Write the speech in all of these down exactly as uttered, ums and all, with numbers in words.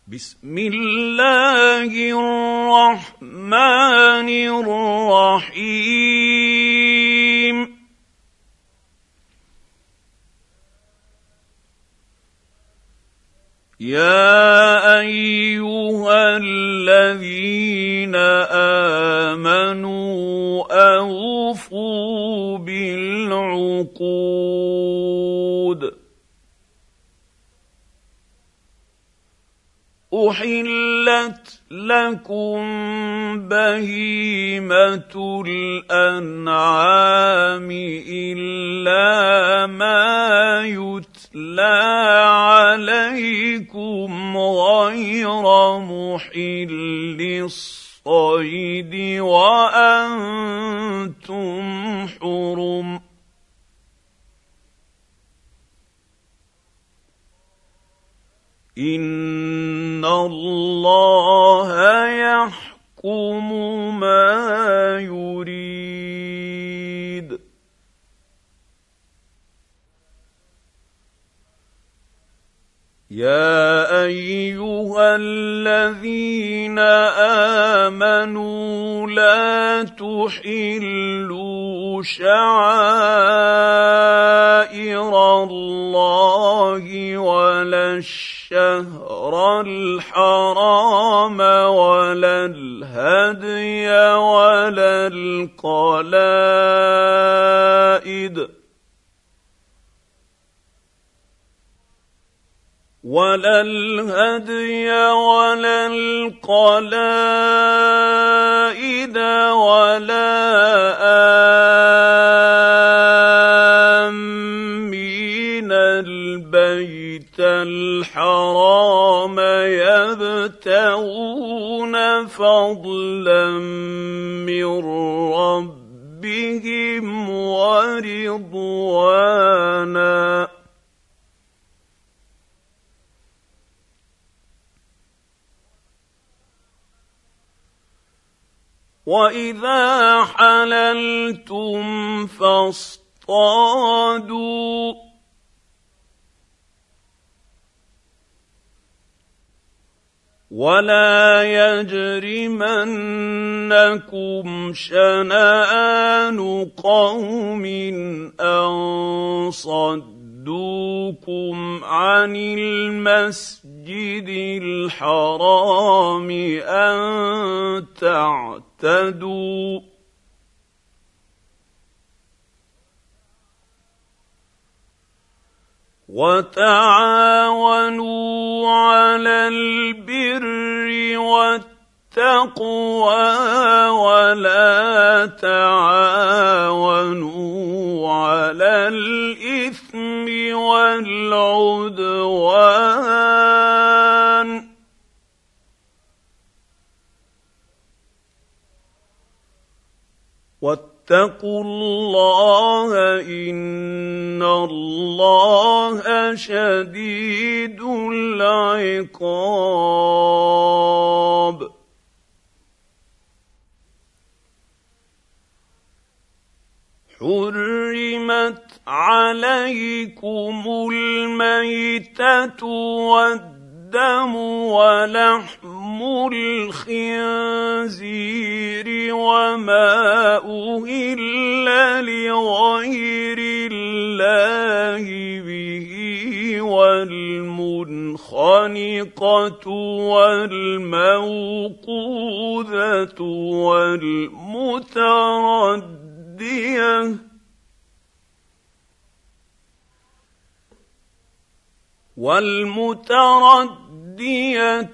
بسم الله الرحمن الرحيم يا أيها الذين آمنوا أوفوا بالعقود أحلت لكم بهيمة الأنعام إلا ما يتلى عليكم غير محل الصيد وأنتم حرم إن الله يحكم ما يريد يا أيها الذين آمنوا لا تحلوا شعائر الله ولا الشهر الحرام ولا الهدي ولا القلائد ولا الهدي ولا القلائد ولا آمين البيت الحرام يبتغون فضلا من ربهم ورضوانا وإذا حللتم فاصطادوا ولا يجرمنكم شنآن قوم أن صدوكم عن المسجد الحرام أن تعتدوا وتعاونوا على البر والتقوى ولا تعاونوا على الإثم والعدوان واتقوا الله إن الله شديد العقاب حرمت عليكم الميتة والدم ولحم الخنزير وما أهل لغير الله به والمنخنقة والموقوذة والمتردية والمتردية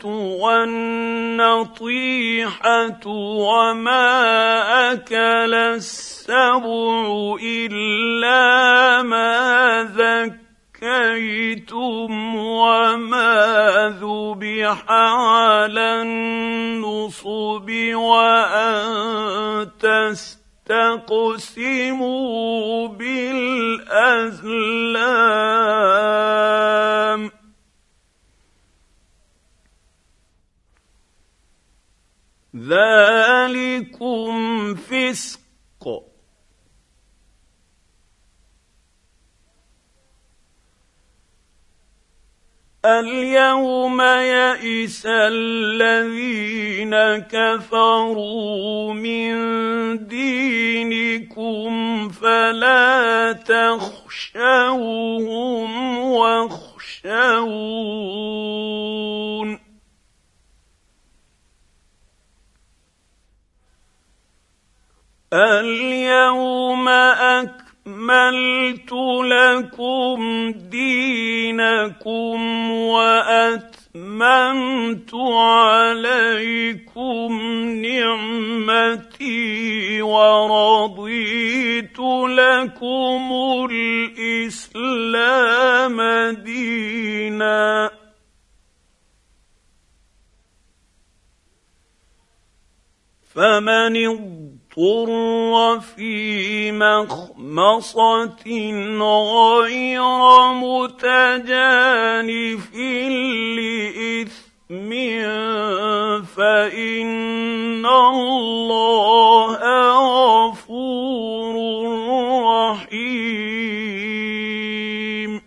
والنطيحة وما أكل السبع إلا ما ذكيتم وما ذبح على النصب وأن تستقسموا بالأزلام ذلكم فسق اليوم يئس الذين كفروا من دينكم فلا تخشوهم واخشون اليوم أكملت لكم دينكم وأتممت عليكم نعمتي ورضيت لكم الإسلام دينا فمن اضطر في مخمصة غير متجانف لإثم فإن الله غفور رحيم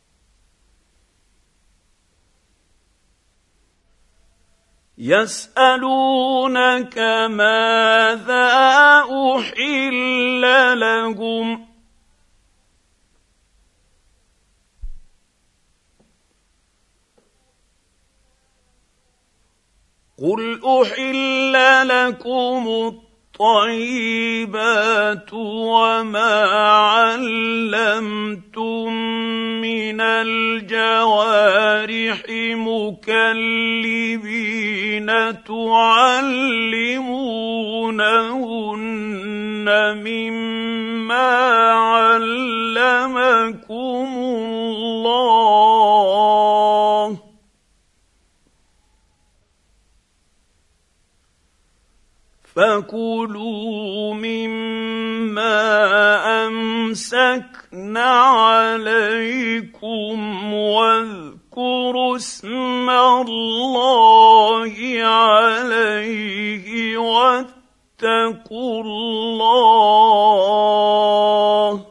يسألونك ماذا أحل لهم قل أحل لكم الطيبات وما علمتم من الجوارح مكلبين تعلمونهن مما علمكم الله فكلوا مما أمسكنا عليكم واذكروا اسم الله عليه واتقوا الله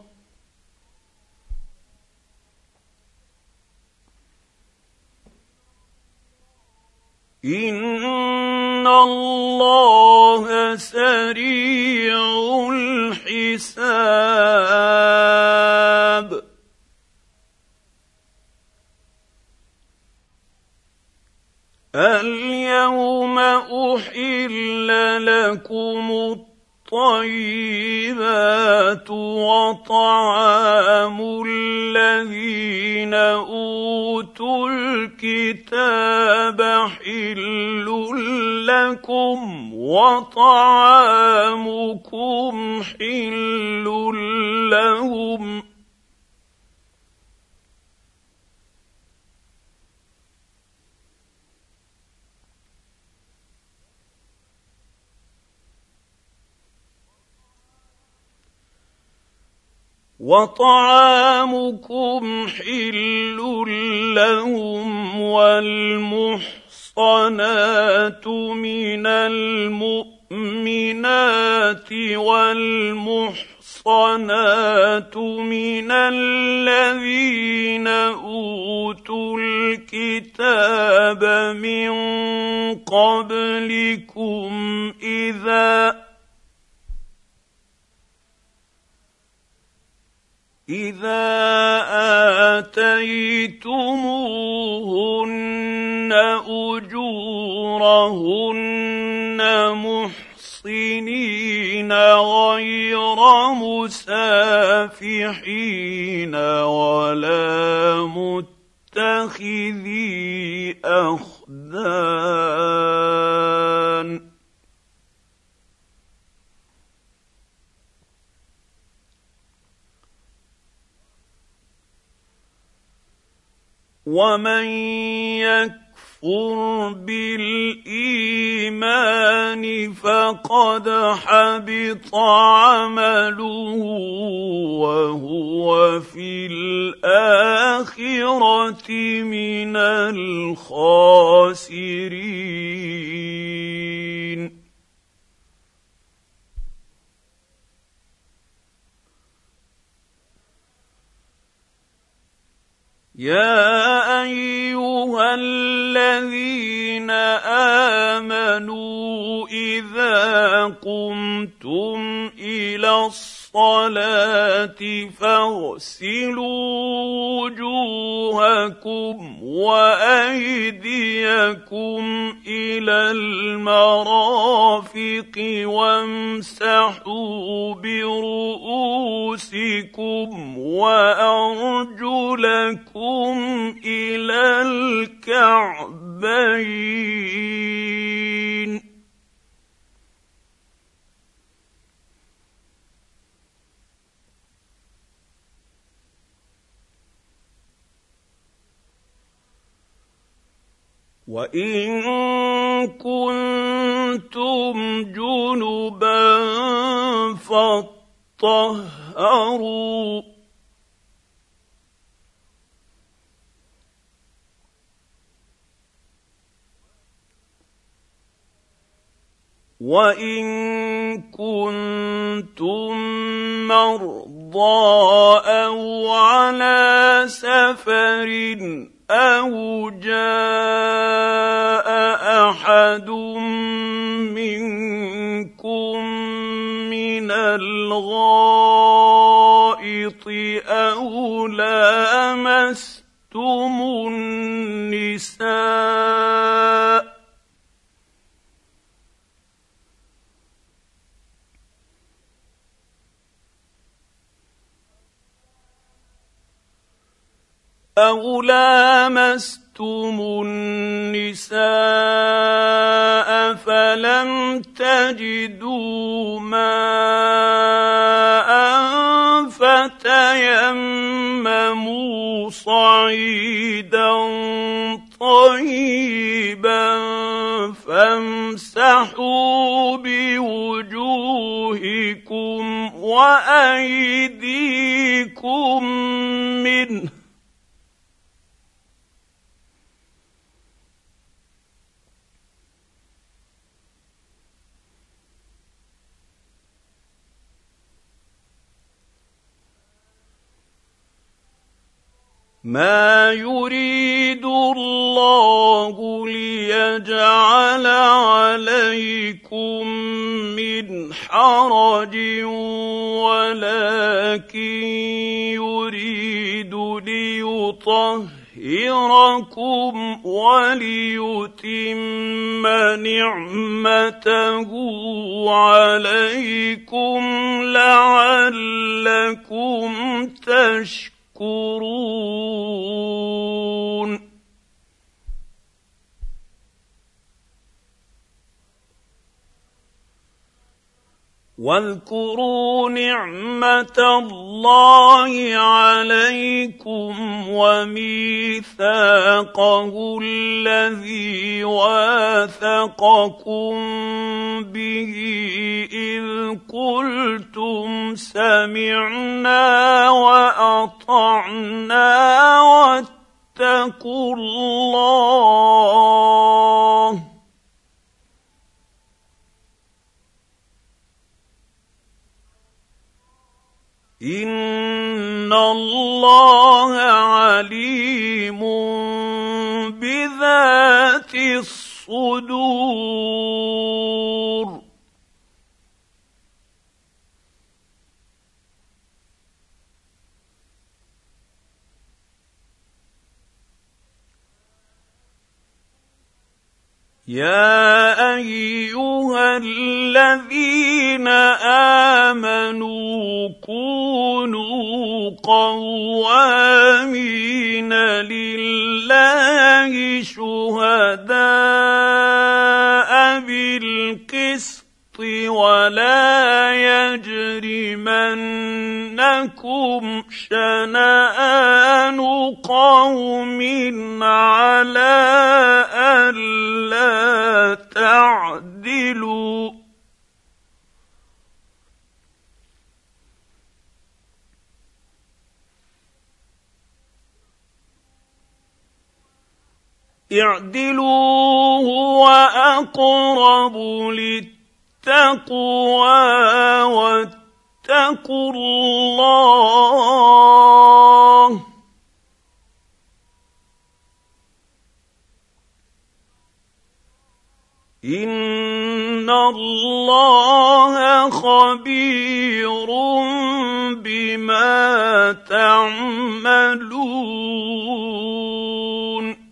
إن الله سريع الحساب اليوم أحل لكم الطيبات وطعام الذين أوتوا الكتاب حل لكم وطعامكم حل لهم وطعامكم حل لهم والمحصنات من المؤمنات والمحصنات من الذين أوتوا الكتاب من قبلكم إذا إذا آتيتموهن أجورهن محصنين غير مسافحين ولا متخذي أخدان ومن يكفر بالإيمان فقد حبط عمله وهو في الآخرة من الخاسرين يا أيها الذين آمنوا إذا قمتم إلى الصلاة فاغسلوا وجوهكم وأيديكم إلى المرافق وامسحوا برؤوسكم وأرجلكم إلى الكعبين. وإن كنتم جنبا فاطهروا وإن كنتم مرضى أو على سفر أو جاء أحد منكم من الغائط أو لامستم النساء أو لامستم النساء فلم تجدوا ماء فتيمموا صعيدا طيبا فامسحوا بوجوهكم وأيديكم منه ما يريد الله ليجعل عليكم من حرج ولكن يريد ليطهركم وليتم نعمته عليكم لعلكم تشكرون. واذكروا نعمة الله عليكم وميثاقه الذي واثقكم به إذ قلتم سمعنا وأطعنا واتقوا الله إن الله عليم بذات الصدور. يا أيها الذين آمنوا كونوا قوامين لله شهداء بالقسط ولا يجرمنكم شنآن قوم على ألا تعدلوا اعدلوا هو أقرب للتقوى واتقوا الله إِنَّ اللَّهَ خَبِيرٌ بِمَا تَعْمَلُونَ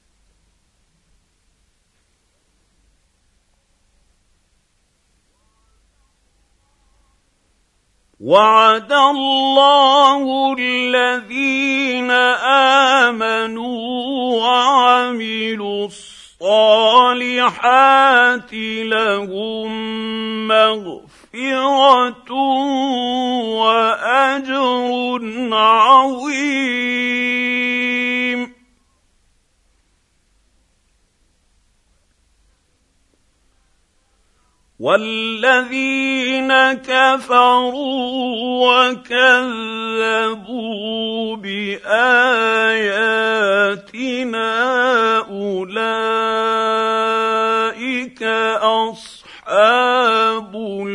وَعَدَ اللَّهُ الَّذِينَ آمَنُوا وَعَمِلُوا الصَّالِحَاتِ لَهُم مَّغْفِرَةٌ وَأَجْرٌ عَظِيمٌ وَالَّذِينَ كَفَرُوا وَكَذَّبُوا بِآيَاتِنَا أُولَٰئِكَ أَصْحَابُ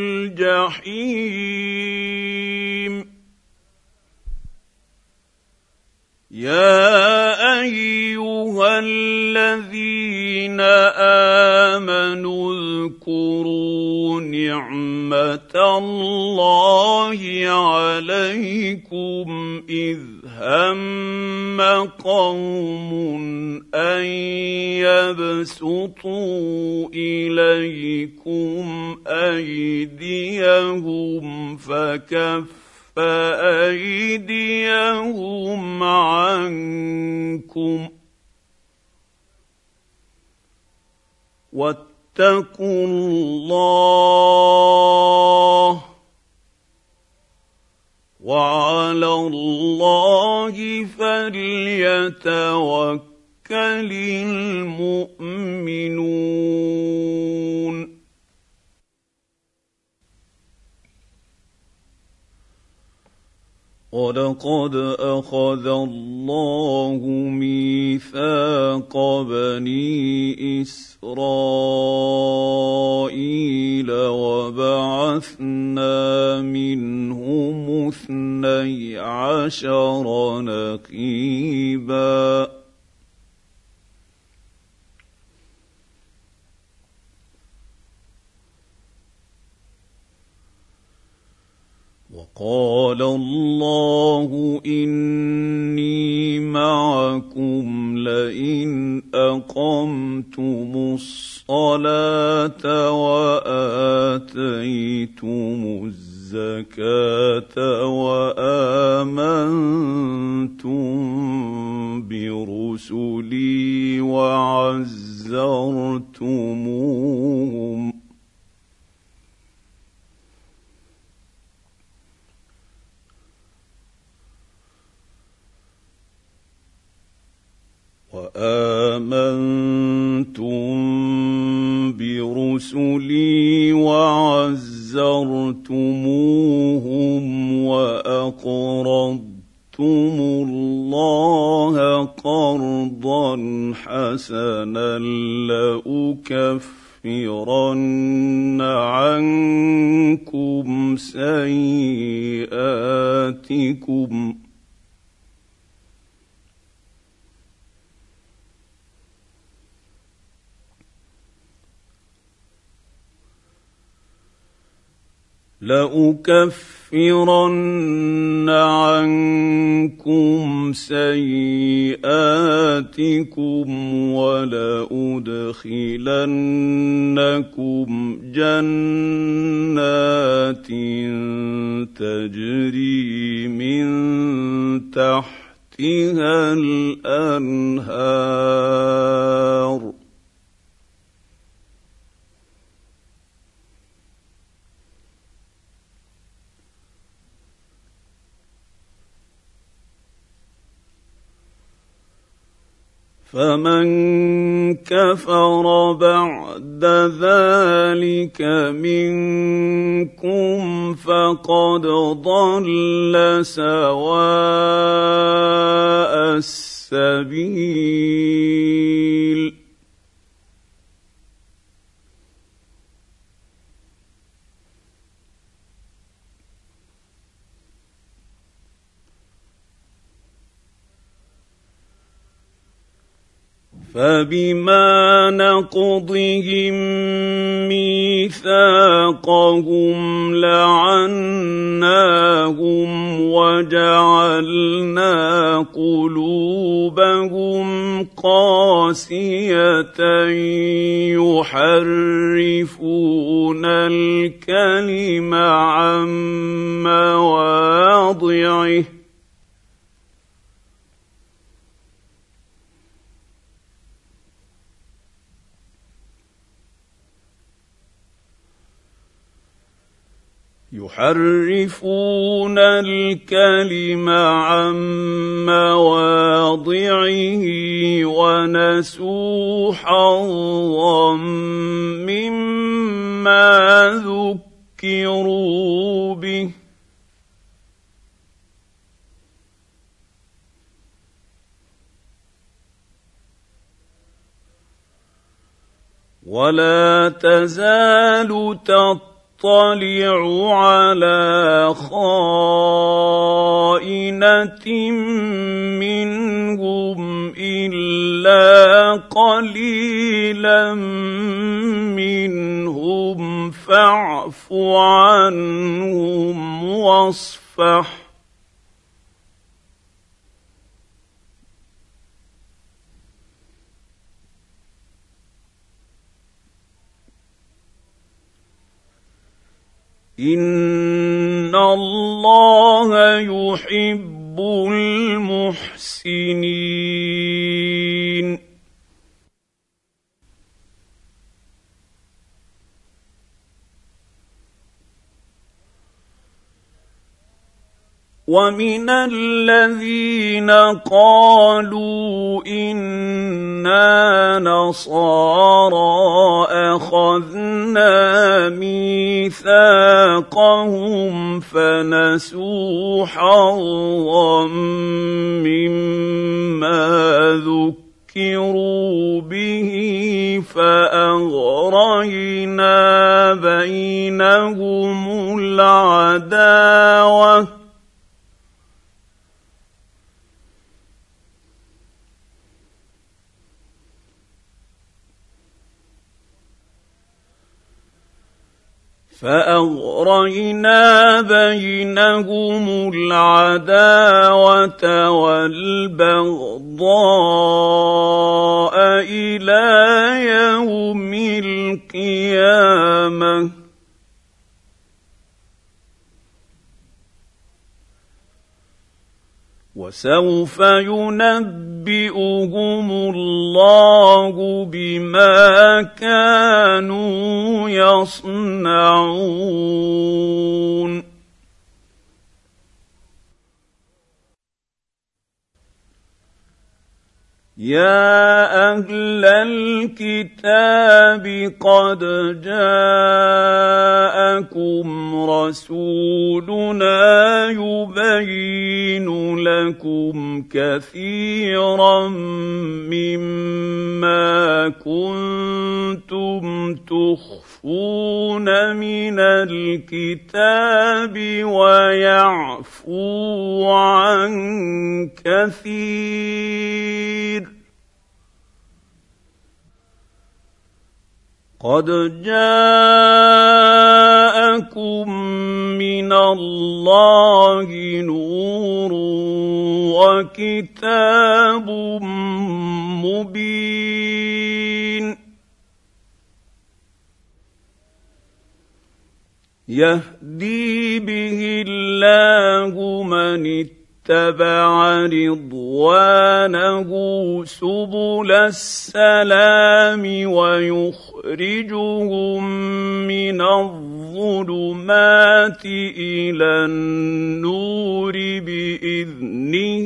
الْجَحِيمِ يَا أَيُّهَا الَّذِينَ آمَنُوا اذْكُرُوا نِعْمَةَ اللَّهِ عَلَيْكُمْ إِذْ هَمَّ قَوْمٌ أَن يَبْسُطُوا إِلَيْكُمْ أَيْدِيَهُمْ فَكَفَّ فَأَيْدِيَهُمْ عَنكُمْ وَاتَّقُوا اللَّهَ وَعَلَى اللَّهِ فَلْيَتَوَكَّلِ الْمُؤْمِنُونَ وَلَقَدْ أَخَذَ اللَّهُ مِيثَاقَ بَنِي إِسْرَائِيلَ وَبَعَثْنَا مِنْهُمُ اثْنَيْ عَشَرَ نَقِيبًا وَقَالَ اللَّهُ إِنِّي مَعَكُمْ لَئِنْ أَقَمْتُمُ الصَّلَاةَ وَآتَيْتُمُ الزَّكَاةَ وَآمَنْتُمْ بِرُسُلِي وَعَزَّرْتُمُوهُمْ وآمنتم برسلي وعزرتموهم وأقرضتم الله قرضا حسنا لأكفرن عنكم سيئاتكم لأكفرن عنكم سيئاتكم ولأدخلنكم جنات تجري من تحتها الأنهار فمن كفر بعد ذلك منكم فقد ضل سواء السبيل فبما نقضهم ميثاقهم لعناهم وجعلنا قلوبهم قاسية يحرفون الكلم عن مواضعه يحرفون الكلم عن مواضعه ونسوا حظا مما ذكروا به ولا تزال تطلع اطلع على خائنة منهم إلا قليلا منهم فاعف عنهم واصفح إن الله يحب المحسنين ومن الذين قالوا إنا نصارى أخذنا ميثاقهم فنسوا حظا مما ذكروا به فأغرينا بينهم العداوة فأغرينا بينهم العداوة والبغضاء إلى يوم القيامة وسوف ينبئهم الله بما كانوا يصنعون يا أهل الكتاب قد جاءكم رسولنا يبين لكم كثيرا مما كنتم تخفون من الكتاب ويعفو عن كثير قد جاءكم من الله نور وكتاب مبين يهدي به الله من اتبع رضوانه سبل السلام ويخرجهم من الظلمات إلى النور بإذنه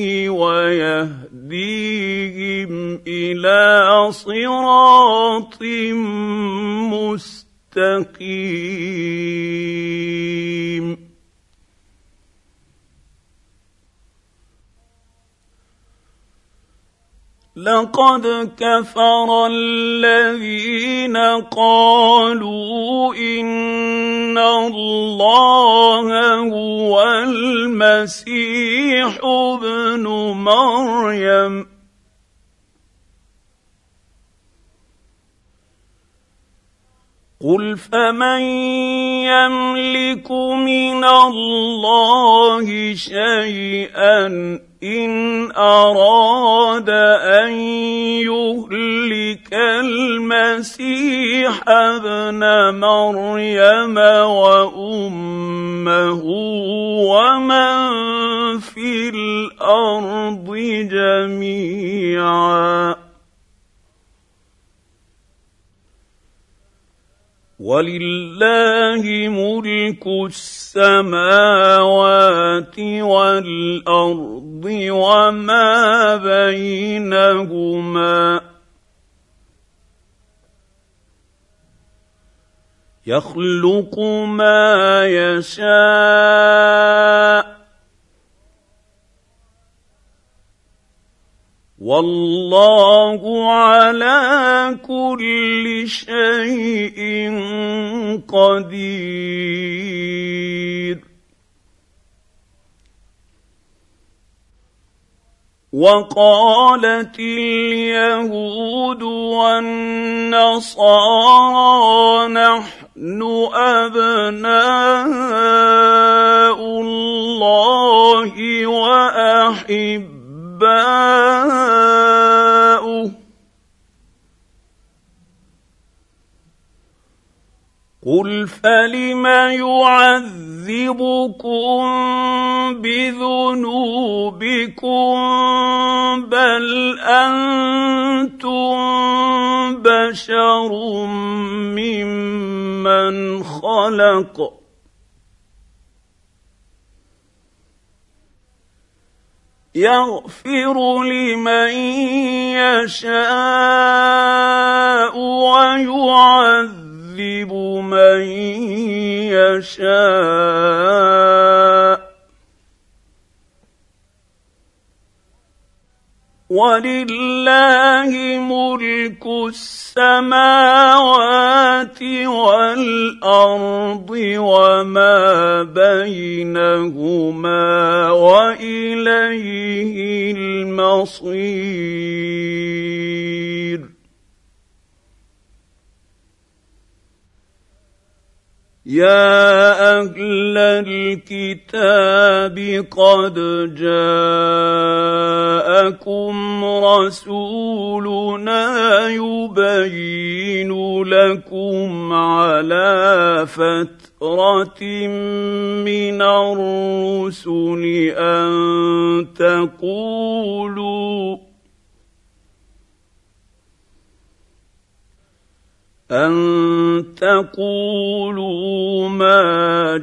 ويهديهم إلى صراط مستقيم لقد كفر الذين قالوا إن الله هو المسيح ابن مريم قل فمن يملك من الله شيئا إن أراد أن يهلك المسيح ابن مريم وأمه ومن في الأرض جميعا ولله ملك السماوات والأرض وما بينهما يخلق ما يشاء والله على كل شيء قدير وقالت اليهود والنصارى نحن أبناء الله وأحباؤه قل فلم يعذبكم بذنوبكم بل أنتم بشر ممن خلق يغفر لمن يشاء ويعذب من يشاء ولله ملك السماوات والأرض وما بينهما وإليه المصير يا أهل الكتاب قد جاءكم رسولنا يبين لكم على فترة من الرسل أن تقولوا أن تقولوا ما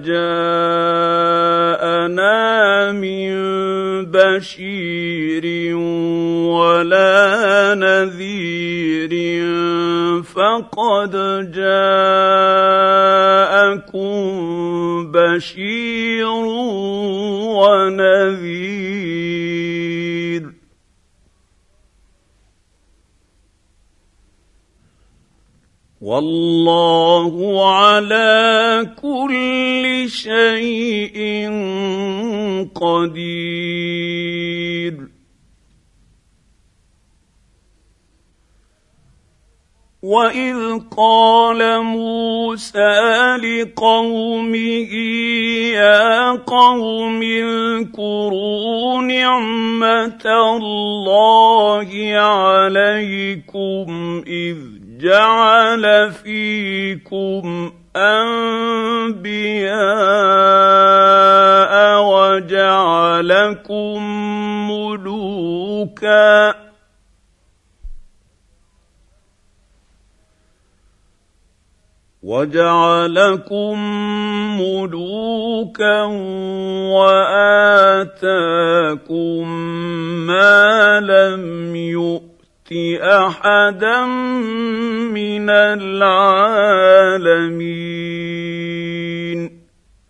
جاءنا من بشير ولا نذير فقد جاءكم بشير ونذير والله على كل شيء قدير وإذ قال موسى لقومه يا قوم اذكروا نعمة الله عليكم إذ جعل فيكم أنبياء وجعلكم ملوكا وجعلكم ملوكا وآتاكم ما لم يؤت أحدا من العالمين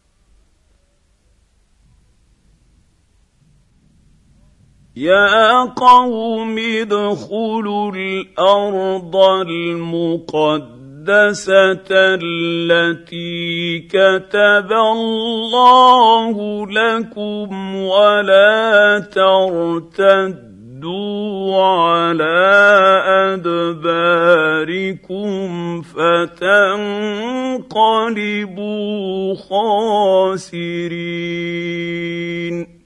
يا قوم ادخلوا الأرض المقدسة التي كتب الله لكم ولا ترتدوا ردوا على أدباركم فتنقلبوا خاسرين.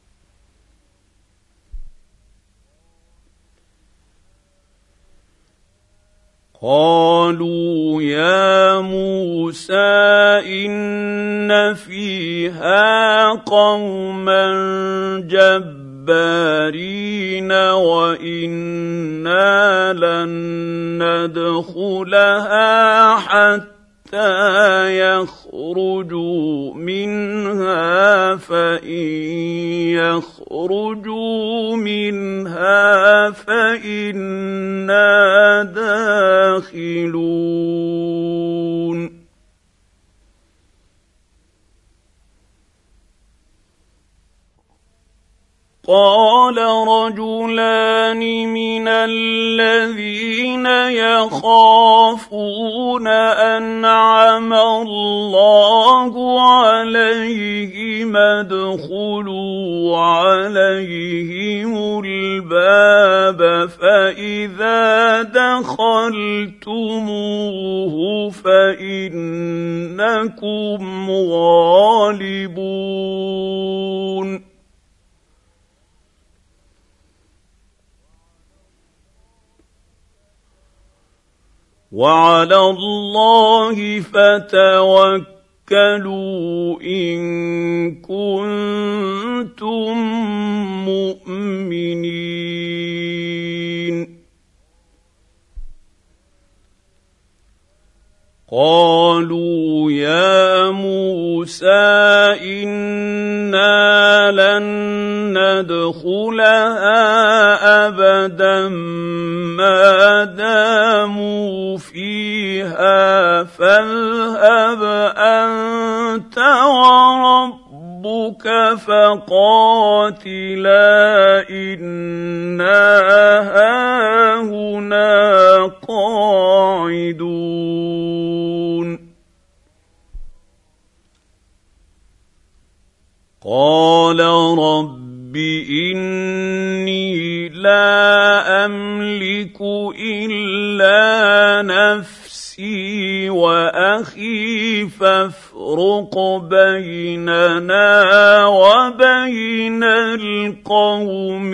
قالوا يا موسى إن فيها قوما جبارين وإنا لن ندخلها حتى يخرجوا منها فإن يخرجوا منها فإنا داخلون. قال رجلان من الذين يخافون أنعم الله عليهم ادخلوا عليهم الباب فإذا دخلتموه فإنكم غالبون. وعلى الله فتوكلوا إن كنتم مؤمنين. قالوا يا موسى إنا لن ندخلها أبدا ما داموا فيها فاذهب أنت وربك فقاتلا إنا هاهنا قاعدون. قال رب إني لا أملك إلا نفسي وأخي فافرق بيننا وبين القوم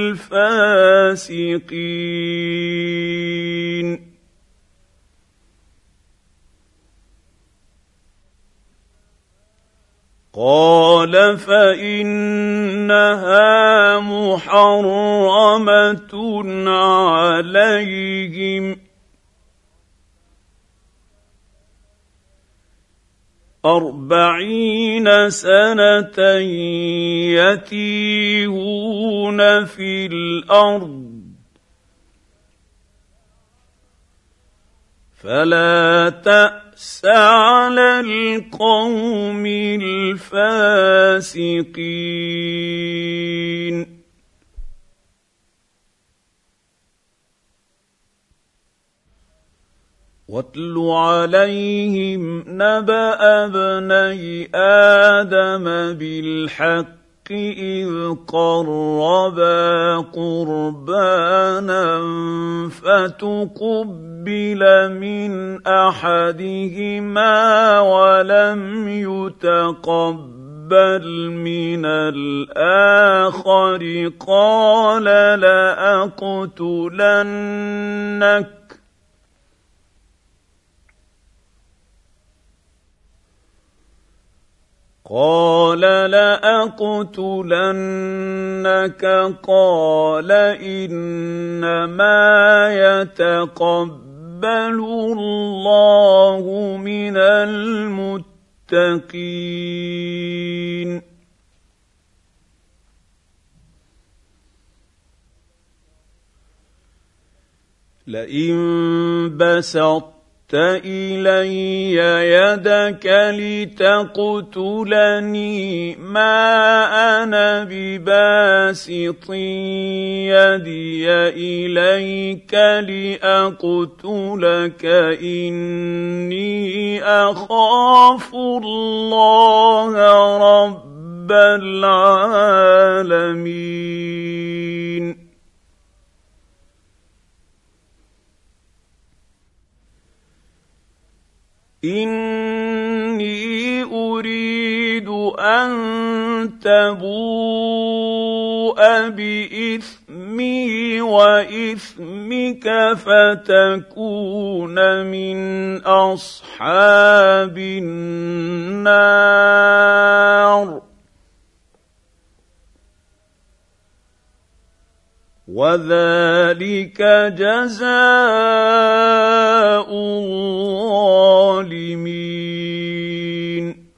الفاسقين. قال فإنها محرمة عليهم أربعين سنة يتيهون في الأرض فلا تأس على القوم الفاسقين. واتل عليهم نبأ ابني آدم بالحق إذ قربا قربانا فتقبل من أحدهما ولم يتقبل من الآخر قال لأقتلنك قال لأقتلنك قال إنما يتقبل الله من المتقين. لئن بسطت إلي يدك لتقتلني ما أنا بباسط يدي إليك لأقتلك إني أخاف الله رب العالمين. إني أريد أن تبوء بإثمي وإثمك فتكون من أصحاب النار وذلك جزاء الظالمين.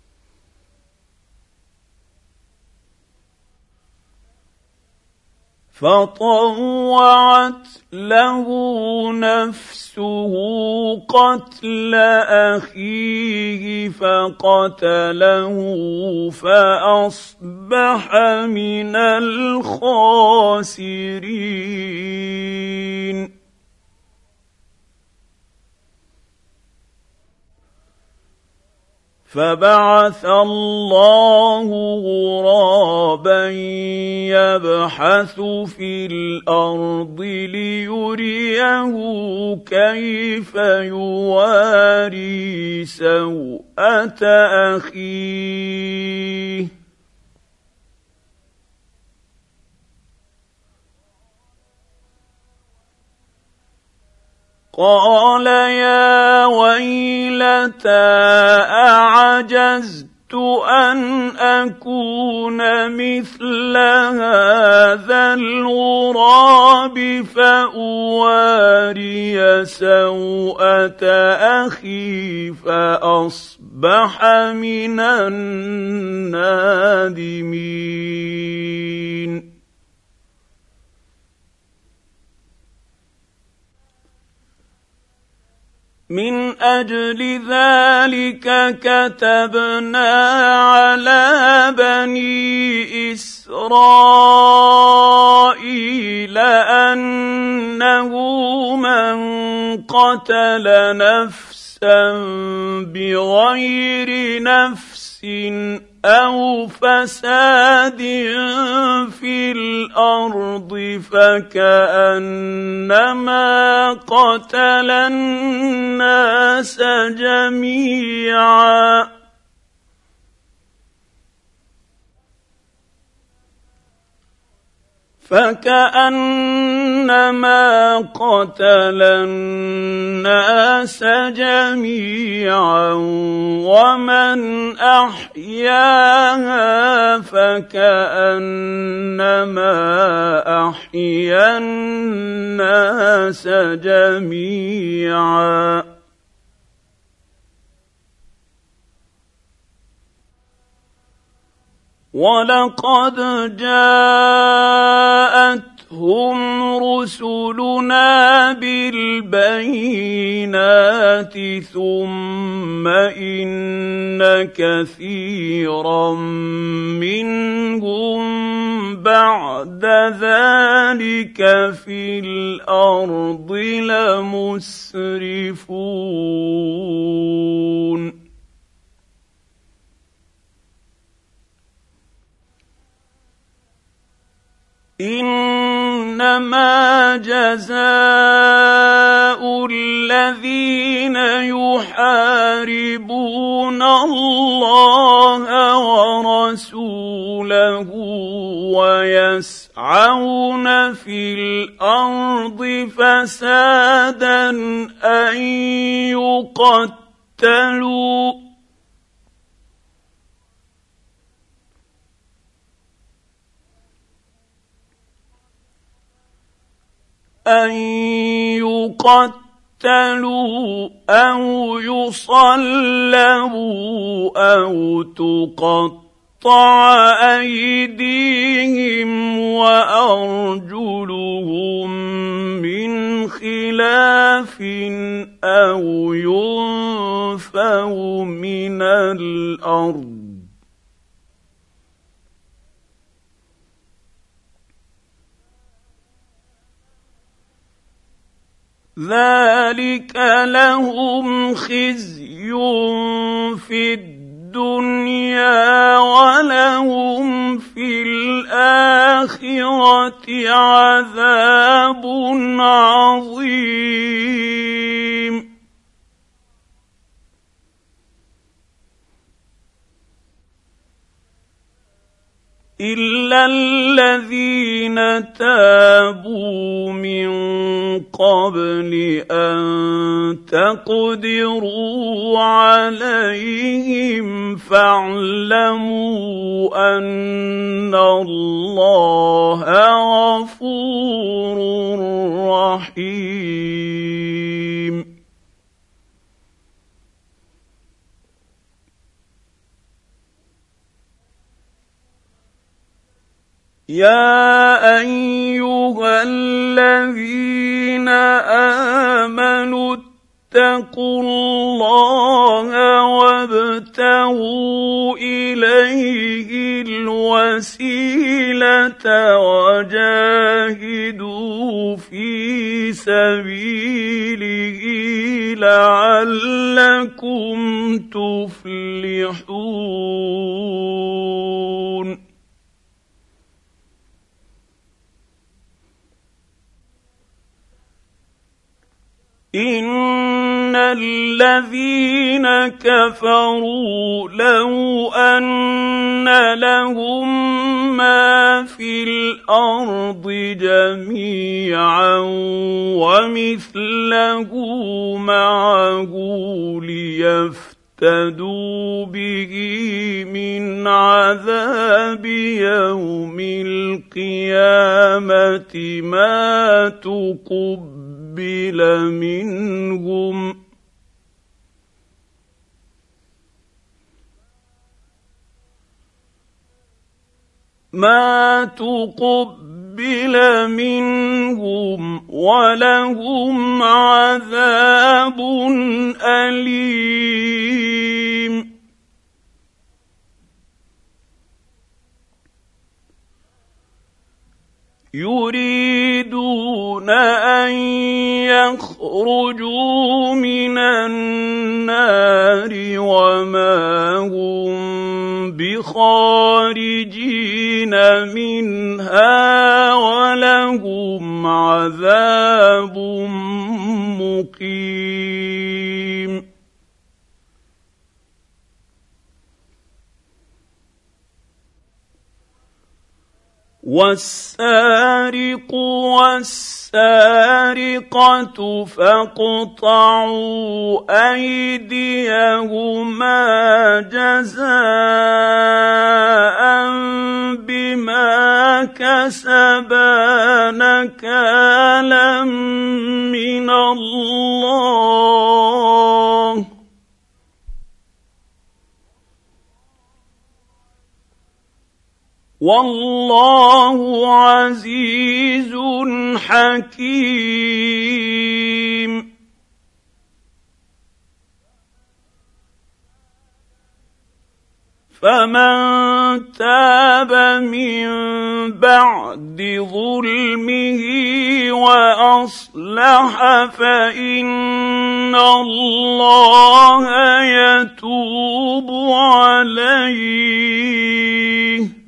فطوعت له نفسه قتل أخيه فقتله فأصبح من الخاسرين. فبعث الله غرابا يبحث في الأرض ليريه كيف يواري سوءة أخيه قال يا ويلتى أعجزت أن أكون مثل هذا الغراب فأواري سوءة أخي فأصبح من النادمين. من أجل ذلك كتبنا على بني إسرائيل أنه من قتل نفسا بغير نفس أو فساد في الأرض فكأنما قتل الناس جميعا فكأنما قتل الناس جميعا ومن أحياها فكأنما أحيا الناس جميعا. ولقد جاءتهم رسلنا بالبينات ثم إن كثيرا منهم بعد ذلك في الأرض لمسرفون. إنما جزاء الذين يحاربون الله ورسوله ويسعون في الأرض فسادا أن يقتلوا أن يقتلوا أو يصلبوا أو تقطع أيديهم وأرجلهم من خلاف أو ينفوا من الأرض ذلك لهم خزي في الدنيا ولهم في الآخرة عذاب عظيم. إلا الذين تابوا من قبل أن تقدروا عليهم فاعلموا أن الله غفور رحيم. يا أيها الذين آمنوا اتقوا الله وابتغوا إليه الوسيلة وجاهدوا في سبيله لعلكم تفلحون. إن الذين كفروا لو أن لهم ما في الأرض جميعا ومثله معه ليفتدوا به من عذاب يوم القيامة ما تقبل منهم ما تقبل منهم ولهم عذاب أليم. يريدون أن يخرجوا من النار وما هم بخارجين منها ولهم عذاب مقيم. والسارق والسارقة فاقطعوا أيديهما جزاء بما كسبا نكالا من الله والله عزيز حكيم. فمن تاب من بعد ظلمه وأصلح فإن الله يتوب عليه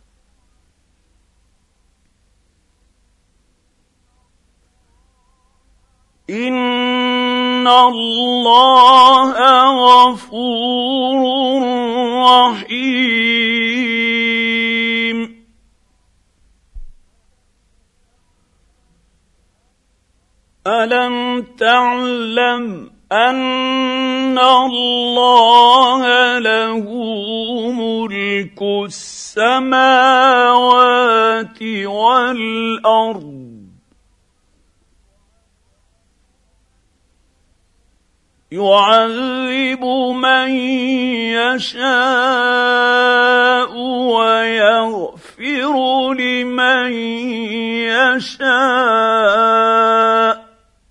إن الله غفور رحيم. ألم تعلم أن الله له ملك السماوات والأرض يعذب من يشاء ويغفر لمن يشاء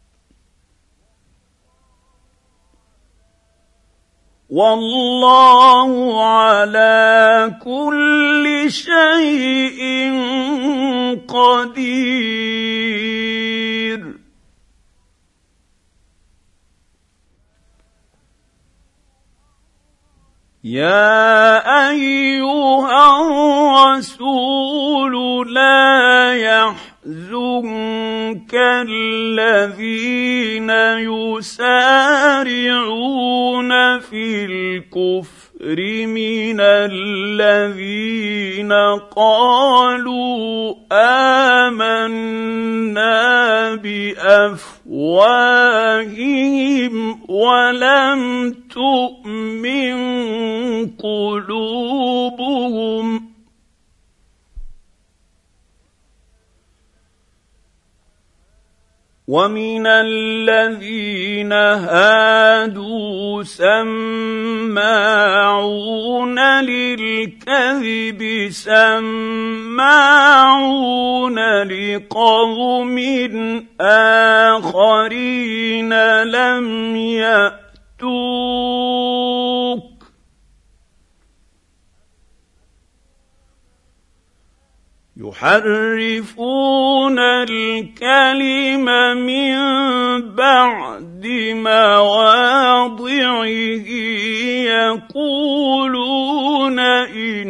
والله على كل شيء قدير. يا أيها الرسول لا يحزنك الذين يسارعون في الكفر الكفر من الذين قالوا آمنا بأفواههم ولم تؤمن قلوبهم ومن الذين هادوا سماعون للكذب سماعون لقوم آخرين لم يأتوك يحرفون الكلم من بعد مواضعه يقولون إن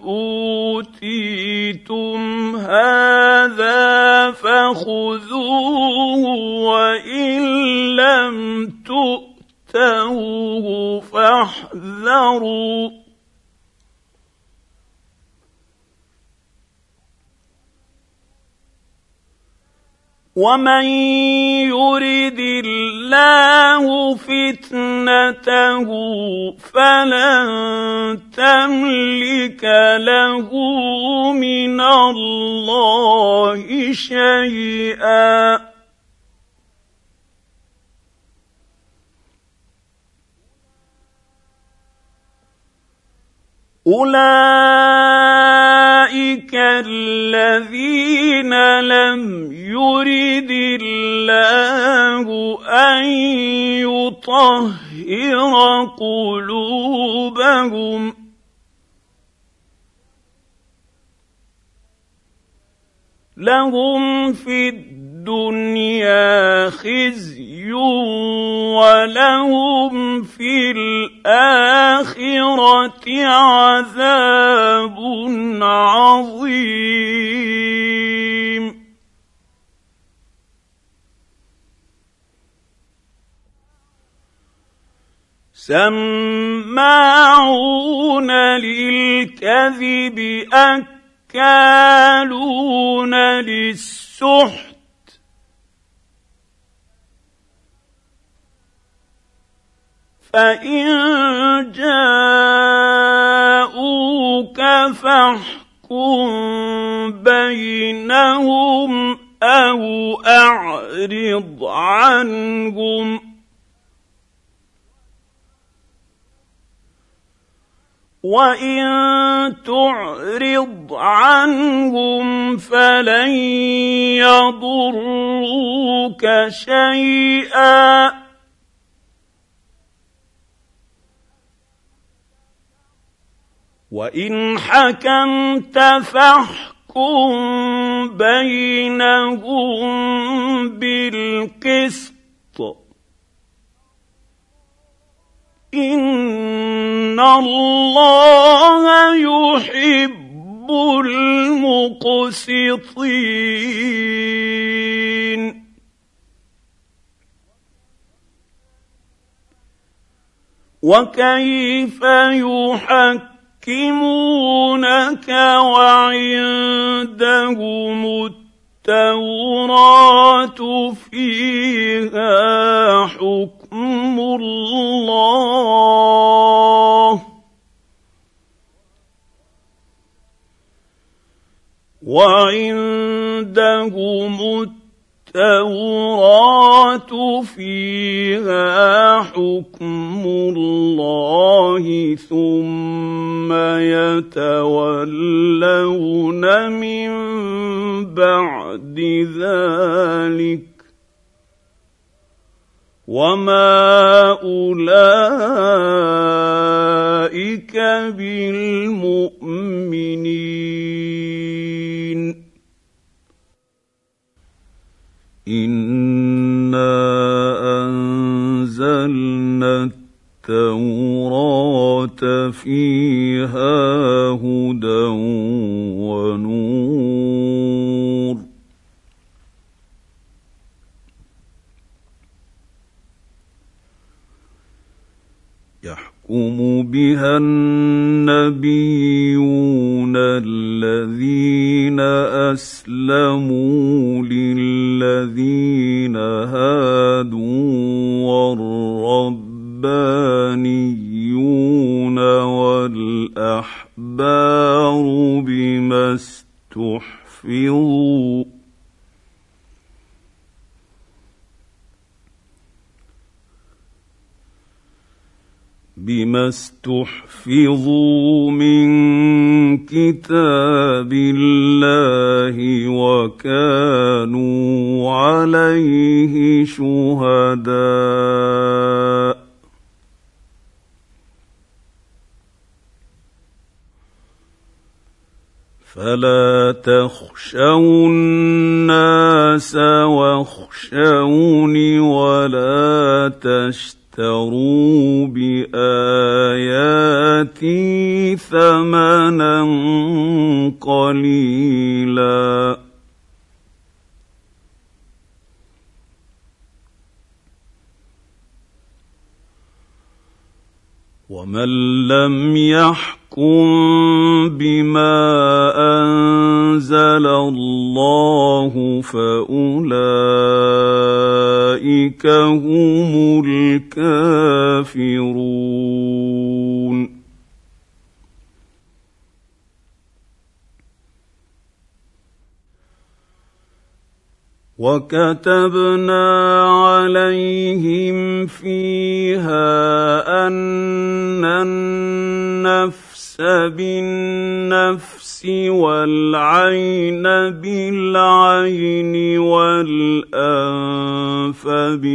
أوتيتم هذا فخذوه وإن لم تؤتوه فاحذروا ومن يرد الله فتنته فلن تملك له من الله شيئا أولئك الذين لم يرد الله أن يطهر قلوبهم لهم في الدنيا خزي ولهم في الآخرة عذاب عظيم سماعون للكذب أكالون للسحت فإن جاءوك فاحكم بينهم أو أعرض عنهم وإن تعرض عنهم فلن يضروك شيئا وإن حكمت فاحكم بينهم بالقسط إن الله يحب المقسطين وكيف يحكمونك وعندهم التوراة فيها حكم الله وعندهم التوراة فيها حكم الله ثم يتولون من بعد ذلك وما أولئك بالمؤمنين إنا أنزلنا التوراة فيها هدى ونور يحكم بها النبيون الذين أسلموا للذين هادوا والربانيون والأحبار بما استحفظوا بما استحفظوا من كتاب الله وكانوا عليه شهداء فلا تخشوا الناس واخشوني ولا تشتروا اشتروا بآياتي ثمنا قليلا ومن لم يحكم بما أنزل الله فأولئك هم الكافرون وكتبنا عليهم فيها أن النفس بالنفس والعين بالعين والأنف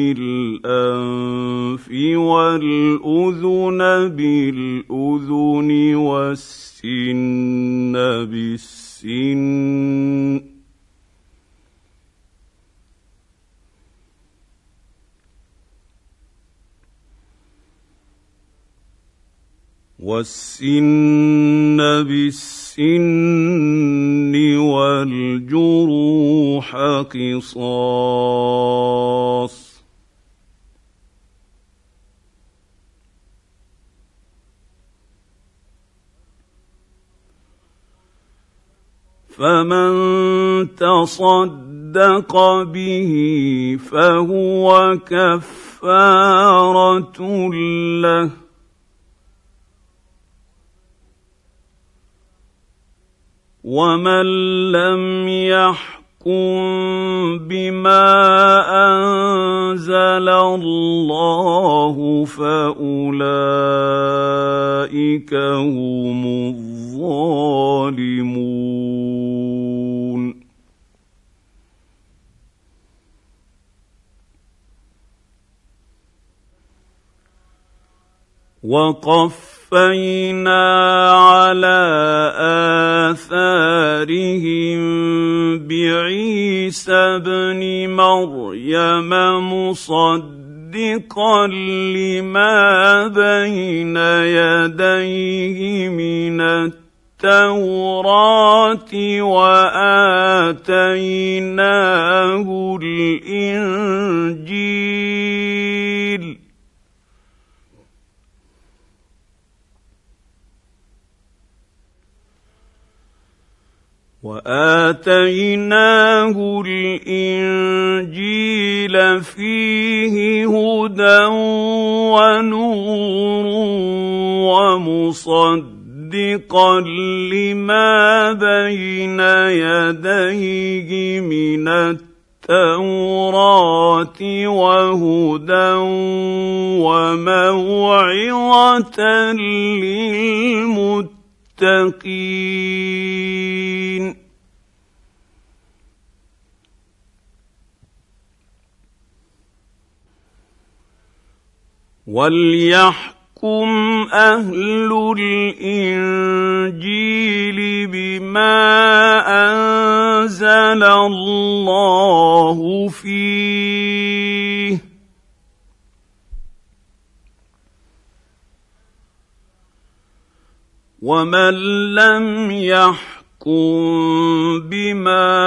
بالأنف والأذن بالأذن والسن بالسن والسن بالسن والجروح قصاص فمن تصدق به فهو كفارة له ومن لم يحكم بما أنزل الله فأولئك هم الظالمون وقفينا على آثارهم بعيسى ابن مريم مصدقا لما بين يديه من التوراة وآتيناه الإنجيل وآتيناه الإنجيل فيه هدى ونور ومصدقا لما بين يديه من التوراة وهدى وموعظة للمتقين وليحكم أهل الإنجيل بما أنزل الله فيه ومن لم يحكم بما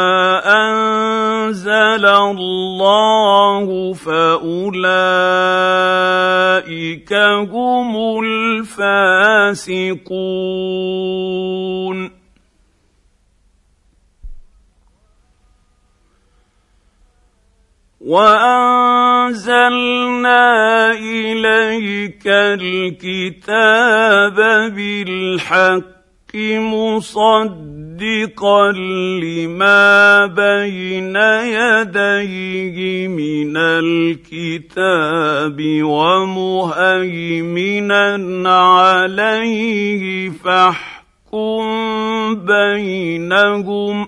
أنزل الله فأولئك فاولئك هم الفاسقون. وأنزلنا إليك الكتاب بالحق مصدقا لما بين يديه من الكتاب ومهيمنا عليه فاحكم بينهم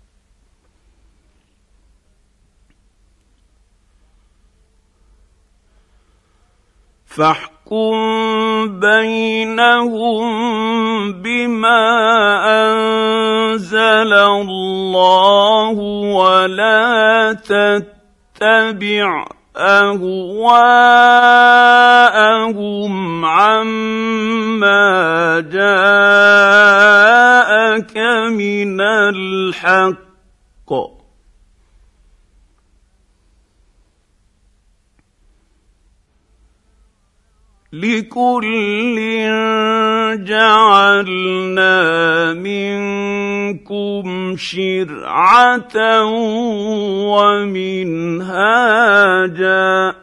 فاحكم بينهم بما أنزل الله ولا تتبع أهواءهم عما جاءك من الحق لكل جعلنا منكم شرعة ومنهاجا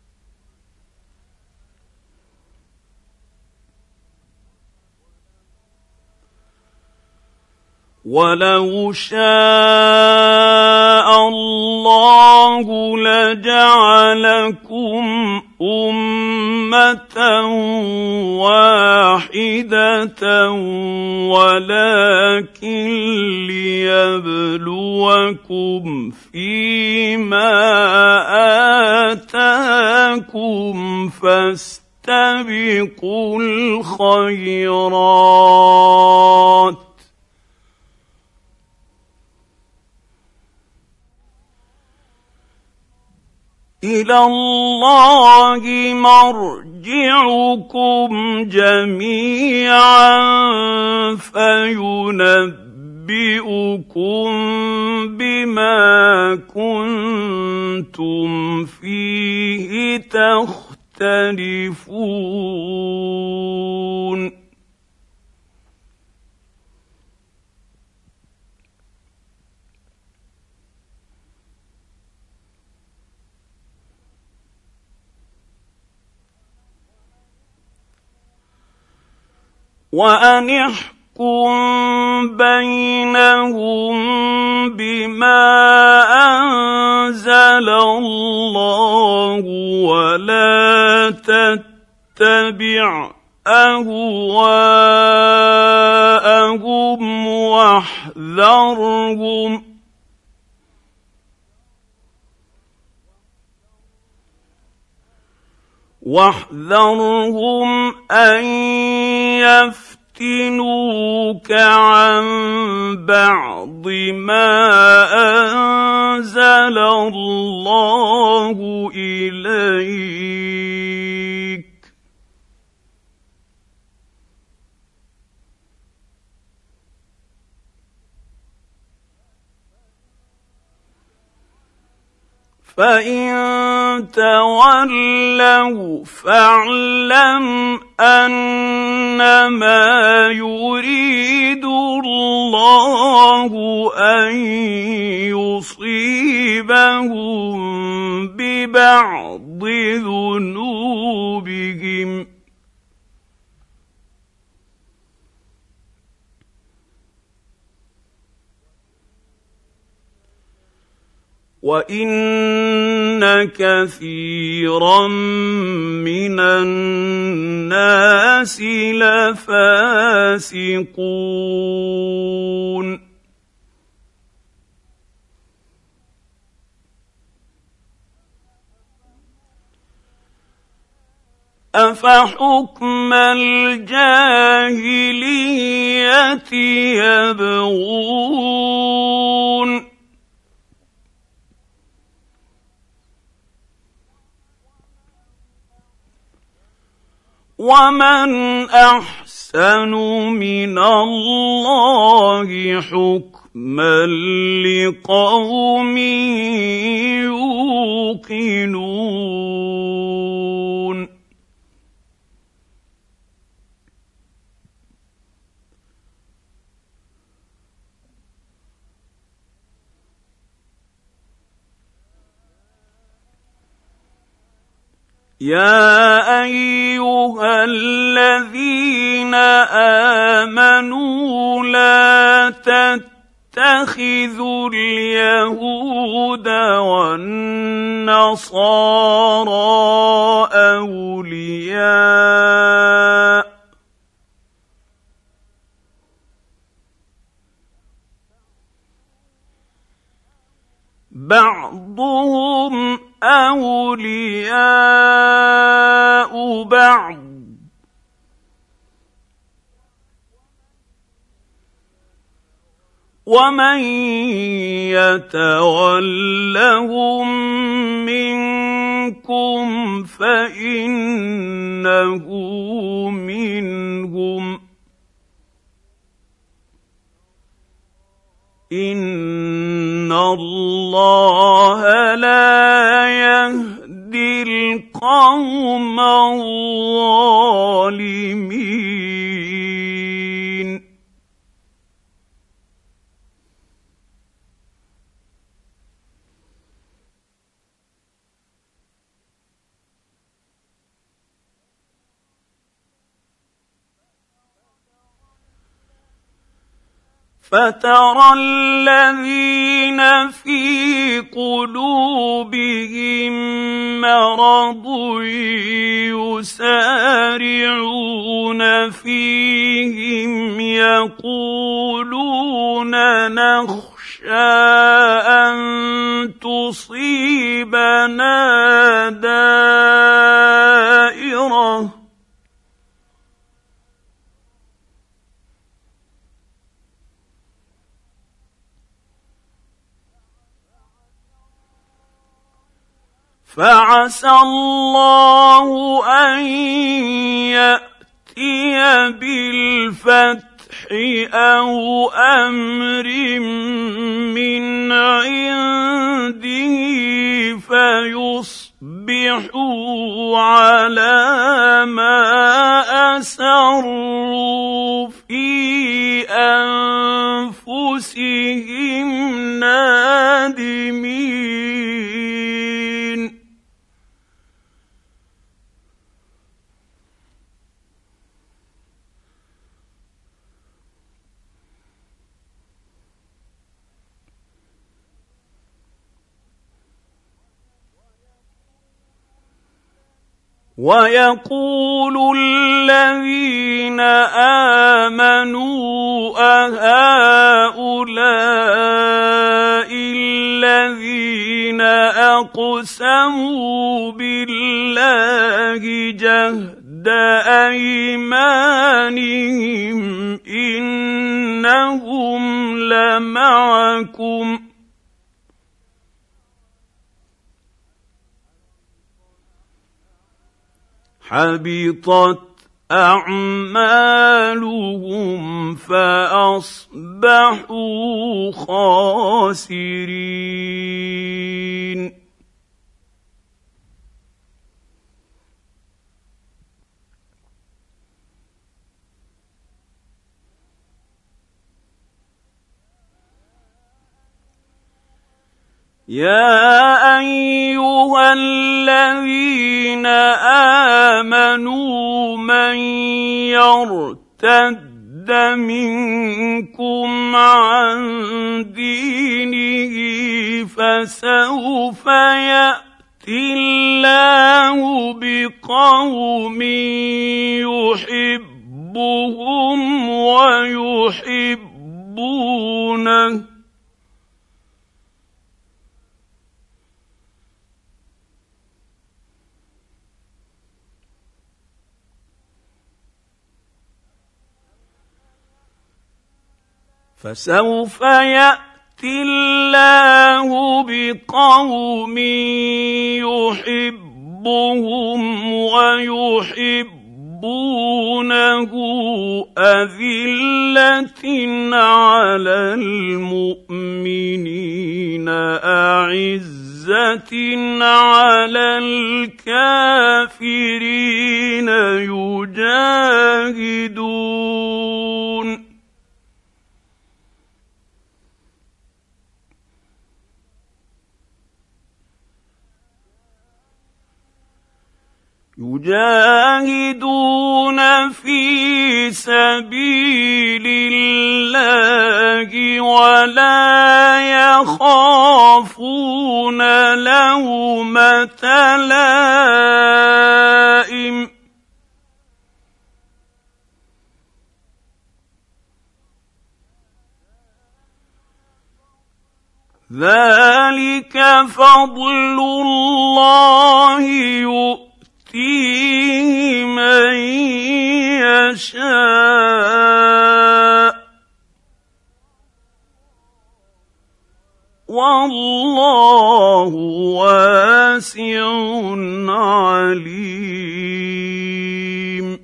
ولو شاء الله لجعلكم أمة واحدة ولكن ليبلوكم فيما آتاكم فاستبقوا الخيرات إلى الله مرجعكم جميعا فينبئكم بما كنتم فيه تختلفون. وأن احكم بينهم بما أنزل الله ولا تتبع أهواءهم واحذرهم واحذرهم أن يفتنوك عن بعض ما أنزل الله إليك فإن تولوا فاعلم أنما يريد الله أن يصيبهم ببعض ذنوبهم وَإِنَّ كَثِيرًا مِنَ النَّاسِ لَفَاسِقُونَ أَفَحُكْمَ الْجَاهِلِيَّةِ يَبْغُونَ وَمَنْ أَحْسَنُ مِنَ اللَّهِ حُكْمًا لِقَوْمٍ يُوقِنُونَ يا ايها الذين امنوا لا تتخذوا اليهود والنصارى اولياء بعضهم اولياء بعض ومن يتولهم منكم فانه منهم ان الله لا يهدي القوم الظالمين فترى الذين في قلوبهم مرض يسارعون فيهم يقولون نخشى أن تصيبنا دائرة فعسى الله أن يأتي بالفتح أو أمر من عنده فيصبحوا على ما أسروا في أنفسهم نادمين ويقول الذين آمنوا أهؤلاء الذين أقسموا بالله جهد أيمانهم إنهم لمعكم حبطت أعمالهم فأصبحوا خاسرين يا أيها الذين آمنوا من يرتد منكم عن دينه فسوف يأتي الله بقوم يحبهم ويحبونه فسوف يأتي الله بقوم يحبهم ويحبونه أذلة على المؤمنين أعزة على الكافرين يجاهدون يجاهدون في سبيل الله ولا يخافون لومة لائم ذلك فضل الله يؤتيه من يشاء والله واسع عليم.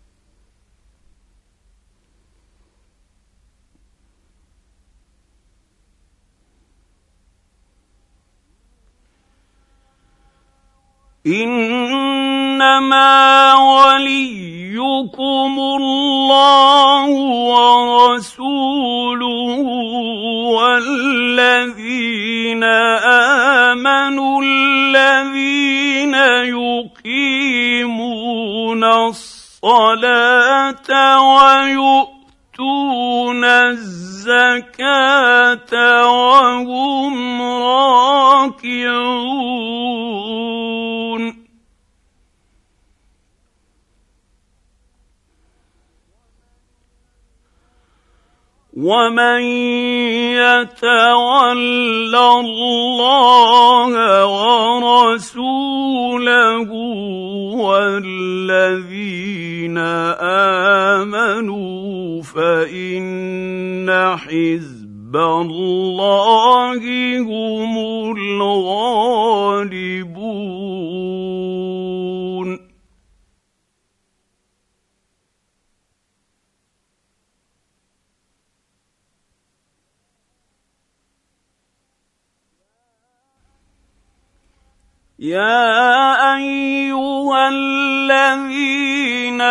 إنما وليكم الله ورسوله والذين آمنوا الذين يقيمون الصلاة ويؤتون الزكاة وهم راكعون. ومن يتول الله ورسوله والذين آمنوا فإن حزب الله هم الغالبون. يا أيها الذين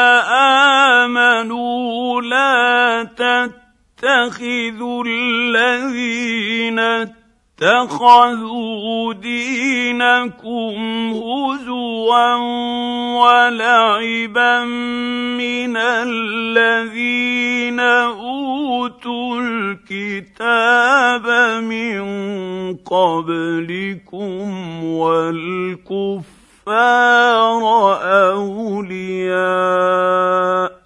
آمنوا لا تتخذوا الذين اتخذوا دينكم هزوا ولعبا من الذين أوتوا الكتاب من قبلكم والكفار أولياء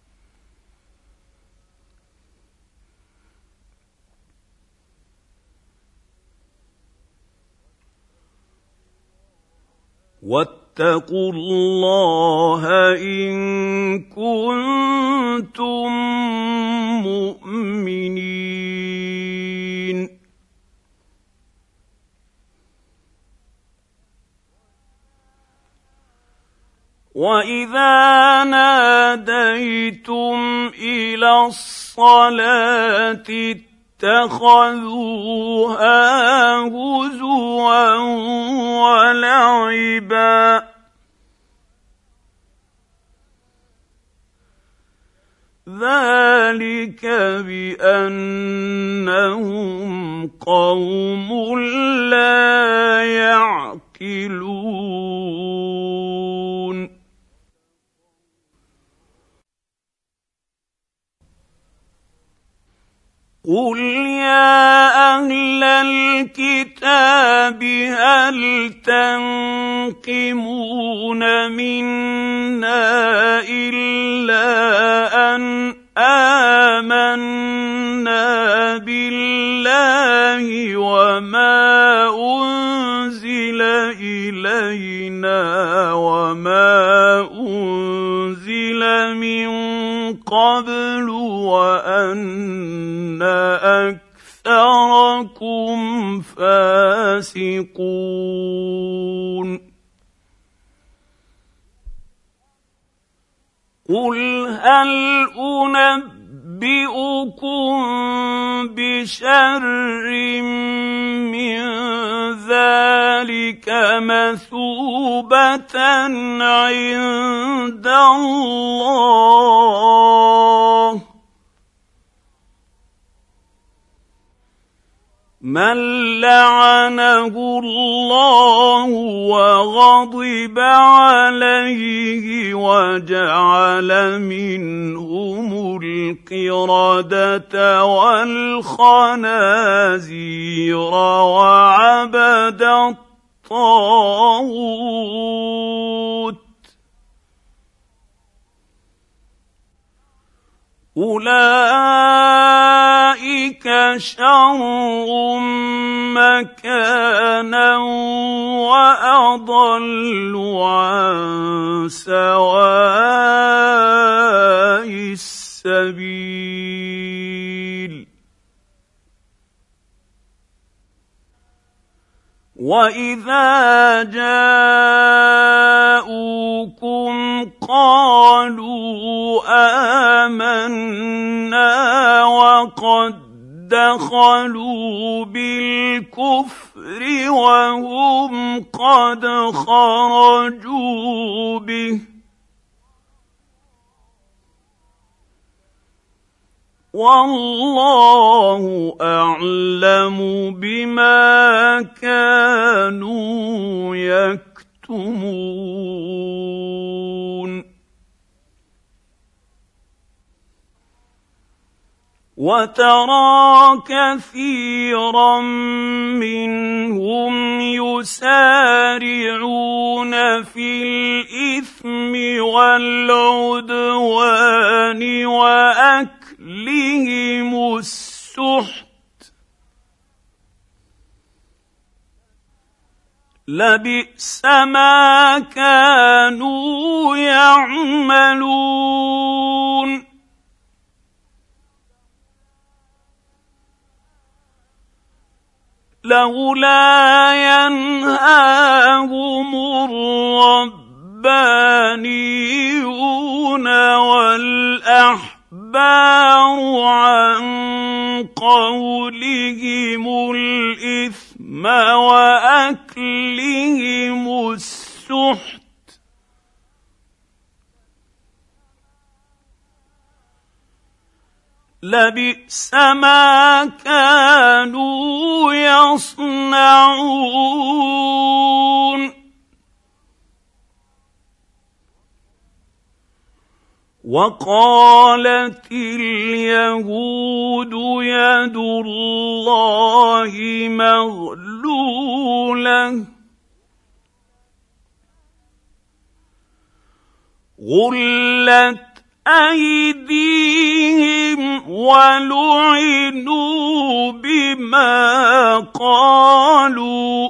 واتقوا الله إن كنتم مؤمنين. وإذا ناديتم إلى الصلاة اتخذوها هزوا ولعبا ذلك بأنهم قوم لا يعقلون. قل يا أهل الكتاب هل تنقمون منا إلا أن آمنا بالله وما أنزل إلينا وما أنزل من قبل وأن أكثركم فاسقون. قل هل أنبئكم بشر من ذلك مثوبة عند الله من لعنه الله وغضب عليه وجعل منهم القردة والخنازير وعبد الطاغوت أولئك شر مكانا وأضل عن سواء السبيل وإذا جاءوكم قالوا آمنا وقد دخلوا بالكفر وهم قد خرجوا به والله أعلم بما كانوا يكتمون وترى كثيرا منهم يسارعون في الإثم والعدوان وأكلهم السحت لبئس ما كانوا يعملون لولا ينهاهم الربانيون والأحبار عن قولهم الإثم وأكلهم السحت لبئس ما كانوا يصنعون وقالت اليهود يد الله مغلولة غلت أيديهم ولعنوا بما قالوا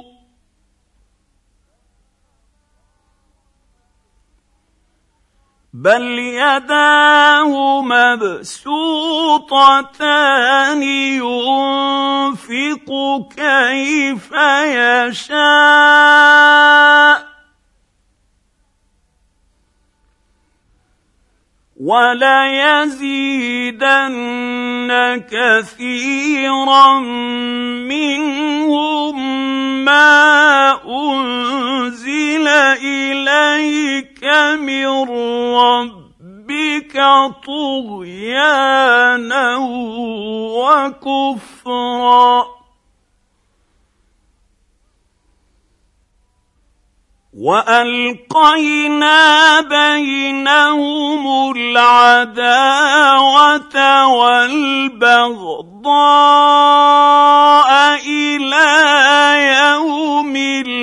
بل يداه مبسوطتان ينفق كيف يشاء وليزيدن كثيرا منهم ما أنزل إليك من ربك طغيانا وكفرا وألقينا بينهم العداوة والبغضاء إلى يوم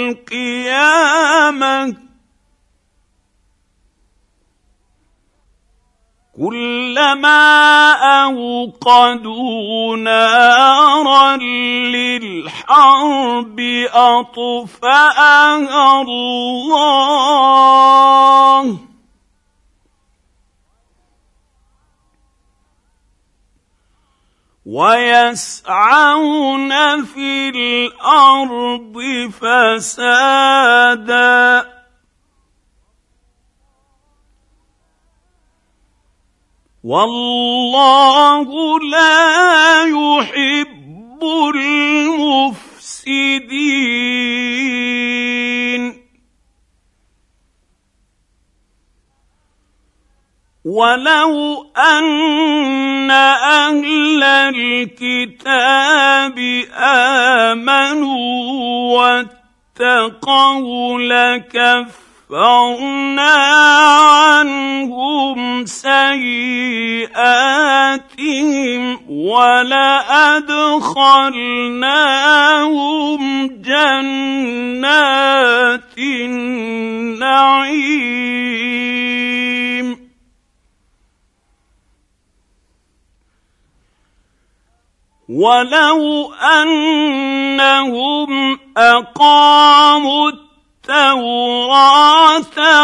القيامة كلما أوقدوا نارا للحرب أطفأها الله ويسعون في الأرض فسادا والله لا يحب المفسدين ولو أن أهل الكتاب آمنوا اتقوا لكفرنا عنهم سيئاتهم ولأدخلناهم جنات النعيم ولو أنهم أقاموا التوراة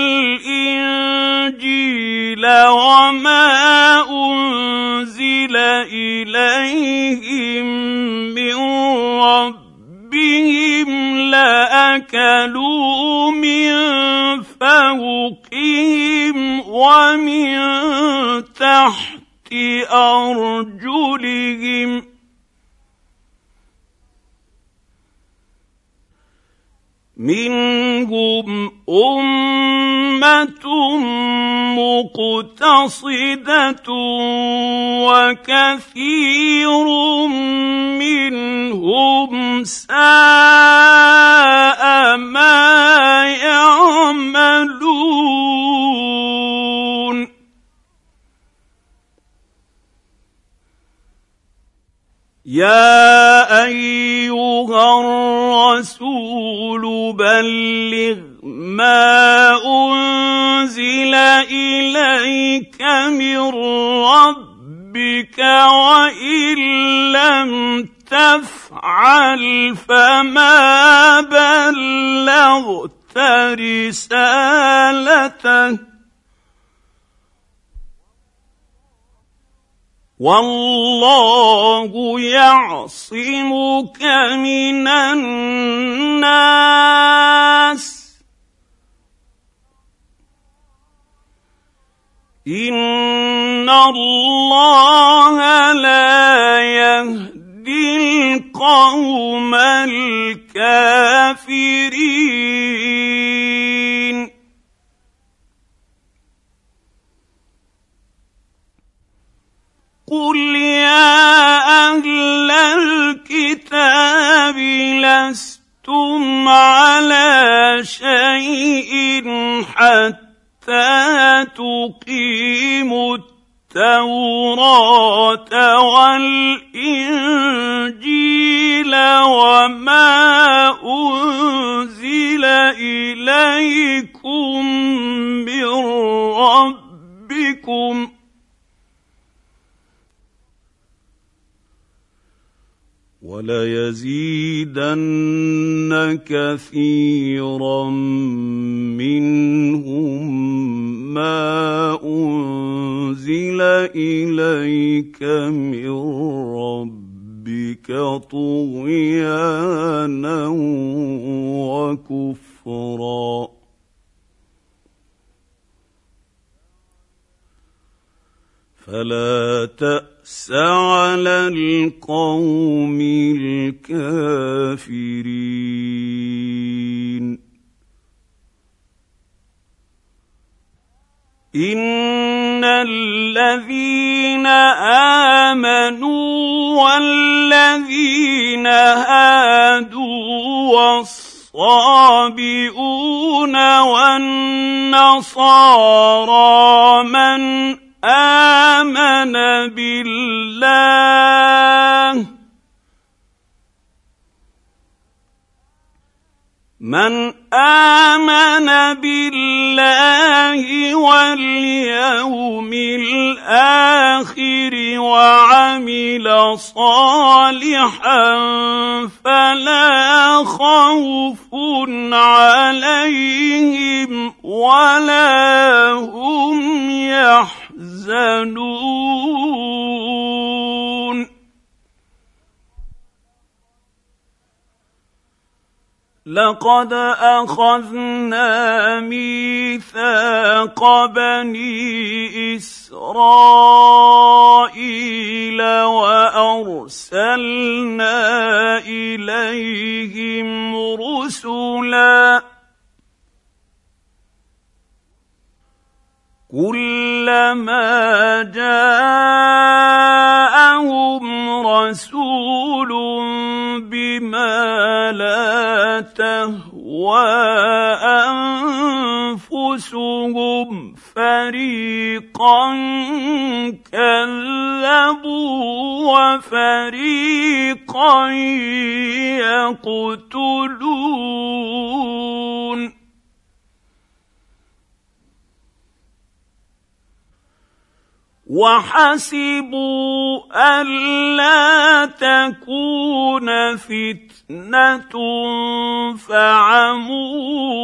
والإنجيل وما أنزل إليهم من ربهم لأكلوا من فوقهم ومن تحت أرجلهم منهم أمة مقتصدة وكثير منهم ساء ما يعملون يا أيها الرسول بلغ ما أنزل إليك من ربك وإن لم تفعل فما بلغت رسالته والله يعصمك من الناس إن الله لا يهدي القوم الكافرين قل يا أهل الكتاب لستم على شيء حتى تقيموا التوراة والإنجيل وما أنزل إليكم من ربكم وليزيدن كثيرا منهم ما أنزل إليك من ربك طغيانا وكفرا فلا تأس على القوم الكافرين إن الذين آمنوا والذين هادوا والصابئون والنصارى من آمن بالله من آمن بالله واليوم الآخر وعمل صالحا فلا خوف عليهم ولا هم يحزنون لقد أخذنا ميثاق بني إسرائيل وأرسلنا إليهم رسلا كلما جاءهم رسول بما لا تهوى أنفسهم فريقا كذبوا وفريقا يقتلون وحسبوا ألا تكون فتنة فعموا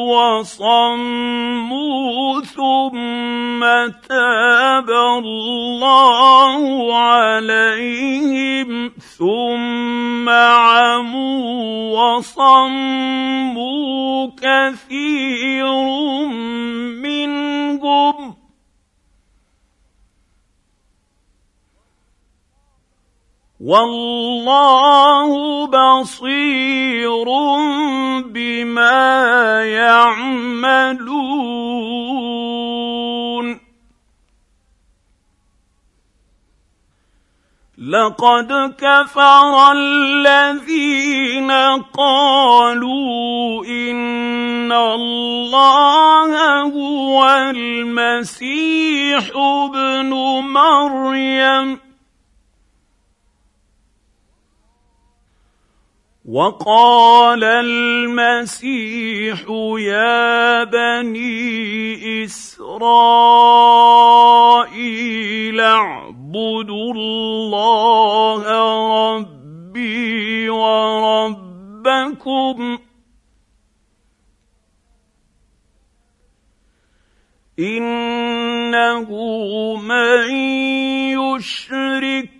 وصموا ثم تاب الله عليهم ثم عموا وصموا كثير منهم والله بصير بما يعملون لقد كفر الذين قالوا إن الله هو المسيح ابن مريم وقال المسيح يا بني إسرائيل اعبدوا الله ربي وربكم إنه من يشرك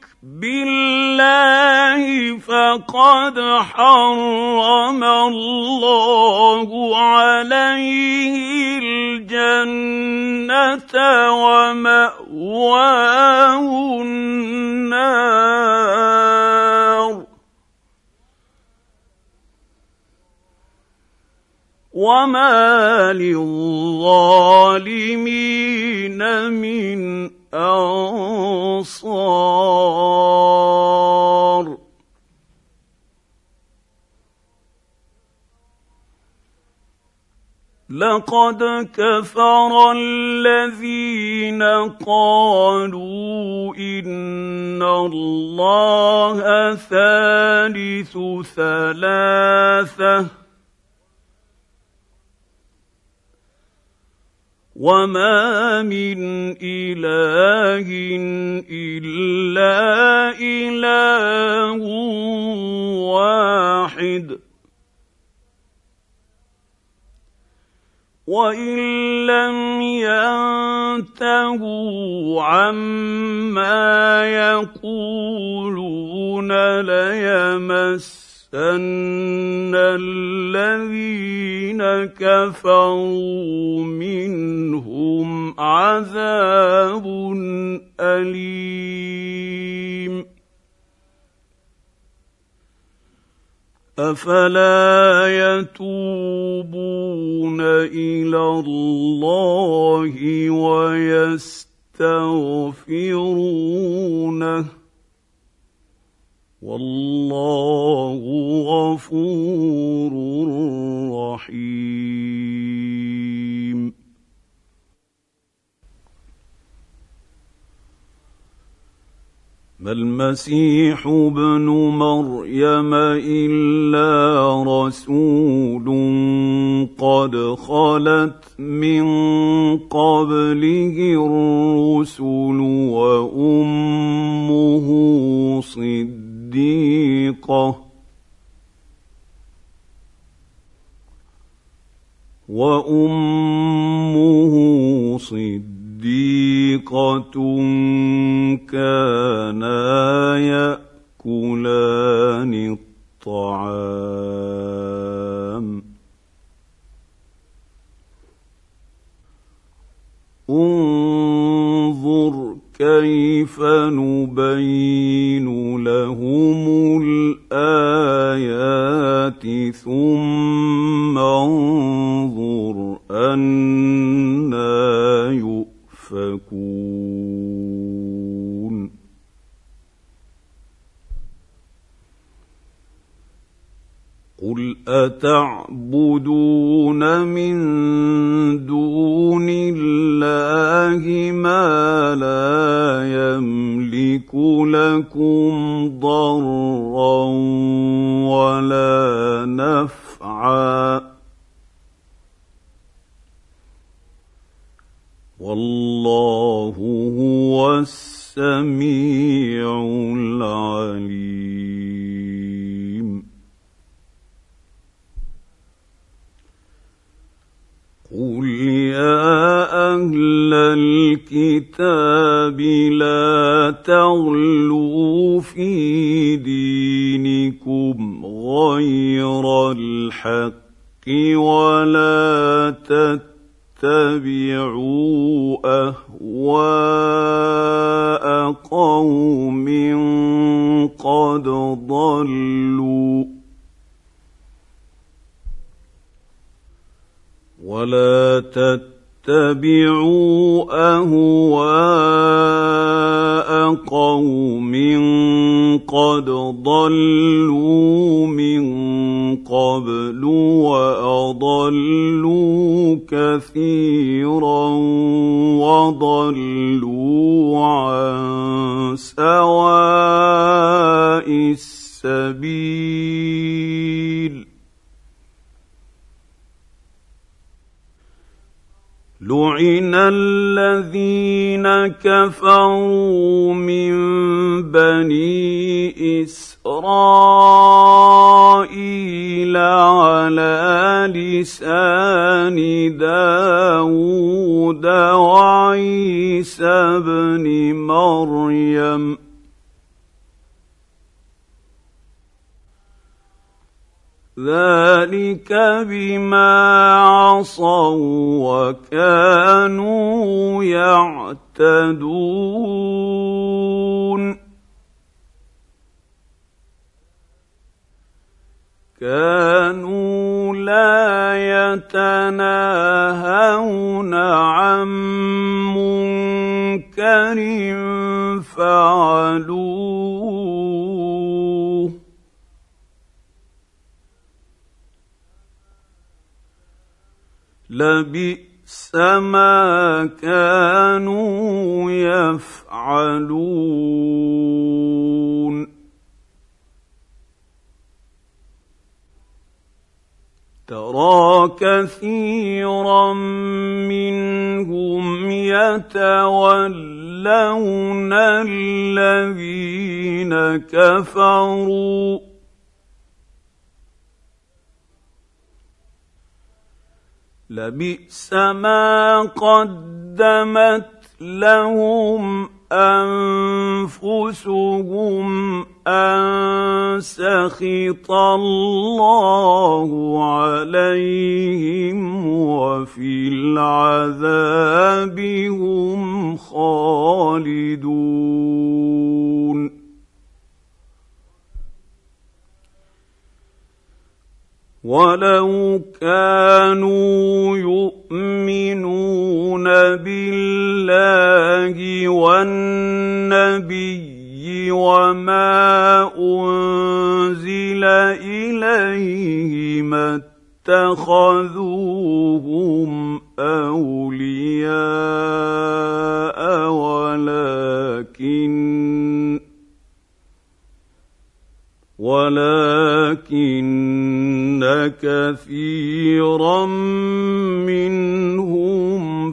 بالله فقد حرم الله عليه الجنة ومأواه النار وما للظالمين من أنصار لقد كفر الذين قالوا إن الله ثالث ثلاثة وما من إله إلا إله واحد وإن لم ينتهوا عما يقولون ليمسن الذين كفروا منهم عذاب أليم أفلا يتوبون إلى الله ويستغفرونه والله غفور رحيم ما المسيح ابن مريم إلا رسول قد خلت من قبله الرسل وأمه صديقة وأمه صديقة كانا يأكلان الطعام انظر كيف نبين لهم الآيات ثم انظر أنى يؤفكون قل أتعبدون من دون الله ما لا يملك لكم ضرا ولا نفعا والله هو السميع العليم. قل يا أهل الكتاب لا تغلوا في دينكم غير الحق ولا تتبعوا أهواء قوم قد ضلوا ولا تتبعوا أهواء قوم قد ضلوا من قبل وأضلوا كثيرا وضلوا عن سواء السبيل. لعن الذين كفروا من بني إسرائيل على لسان داود وعيسى بن مريم ذلك بما عصوا وكانوا يعتدون. كانوا لا يتناهون عن منكر فعلوه لبئس ما كانوا يفعلون. ترى كثيرا منهم يتولون الذين كفروا لبئس ما قدمت لهم أنفسهم أن سخط الله عليهم وفي العذاب هم خالدون. ولو كانوا يؤمنون بالله والنبي وما أنزل إليه ما اتخذوهم أولياء ولكن ولكن كثيرا منهم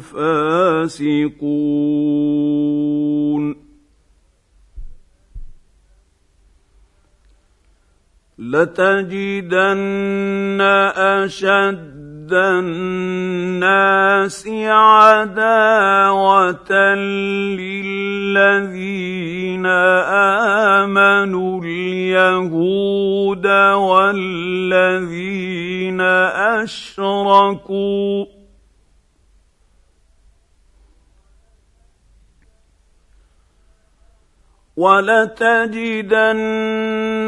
فاسقون. لتجدن أشد الناس عداوة للذين آمنوا اليهود والذين أشركوا ولتجدن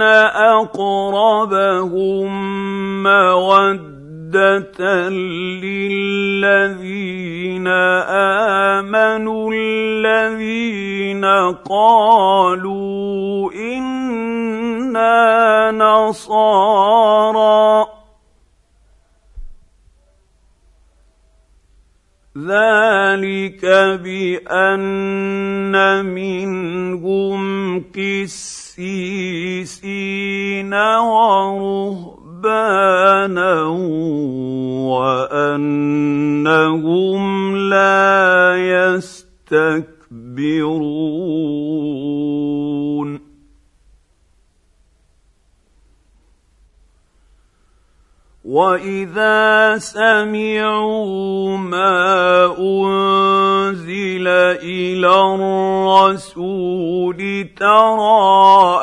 أقربهم مودة للذين آمنوا الذين قالوا إنا نصارى ذلك بأن منهم قسيسين ورهبانا وأنهم لا يستكبرون. وإذا سمعوا ما أنزل إلى الرسول ترى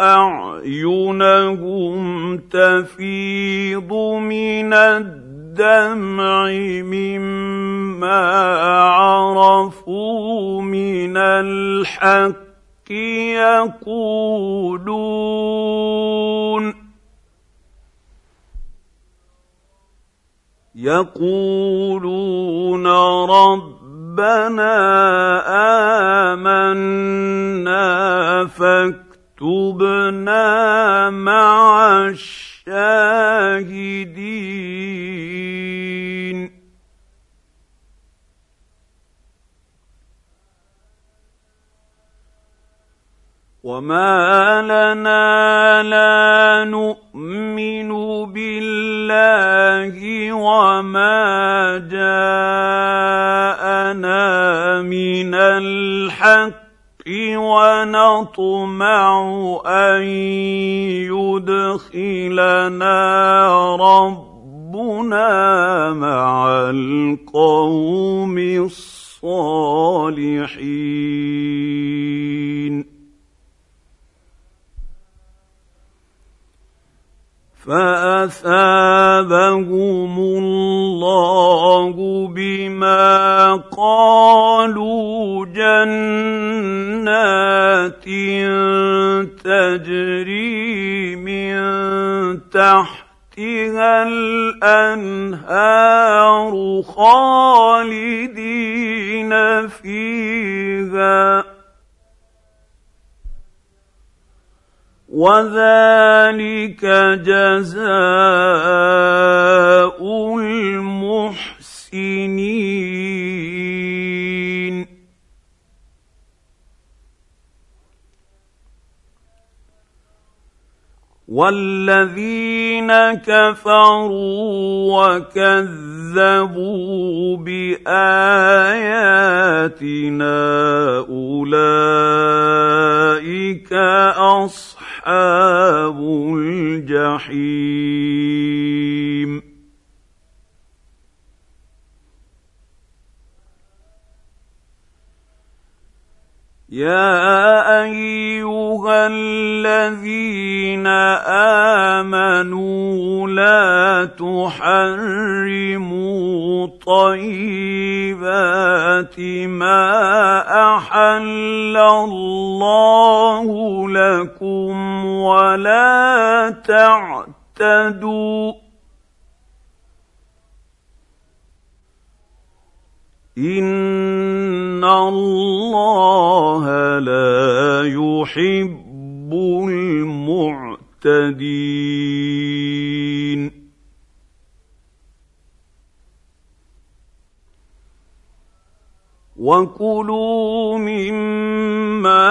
أعينهم تفيض من الدمع مما عرفوا من الحق يقولون يقولون ربنا آمنا فاكتبنا مع الشاهدين. وما لنا لا نؤمن بالله وما جاءنا من الحق ونطمع أن يدخلنا ربنا مع القوم الصالحين. فأثابهم الله بما قالوا جنات تجري من تحتها الأنهار خالدين فيها وذلك جزاء المحسنين. والذين كفروا وكذبوا بآياتنا أولئك أصحاب الجحيم. يا أيها الذين آمنوا لا تحرموا طيبات ما أحل الله لكم ولا تعتدوا إن الله لا يحب المعتدين. وكلوا مما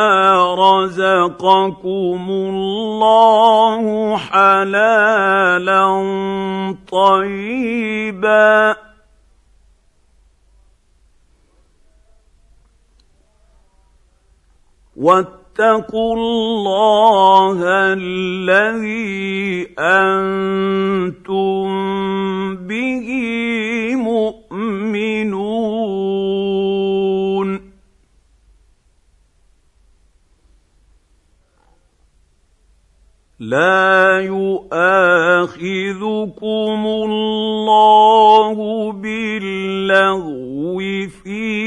رزقكم الله حلالا طيبا واتقوا الله الذي أنتم به مؤمنون. لا يؤاخذكم الله باللغو في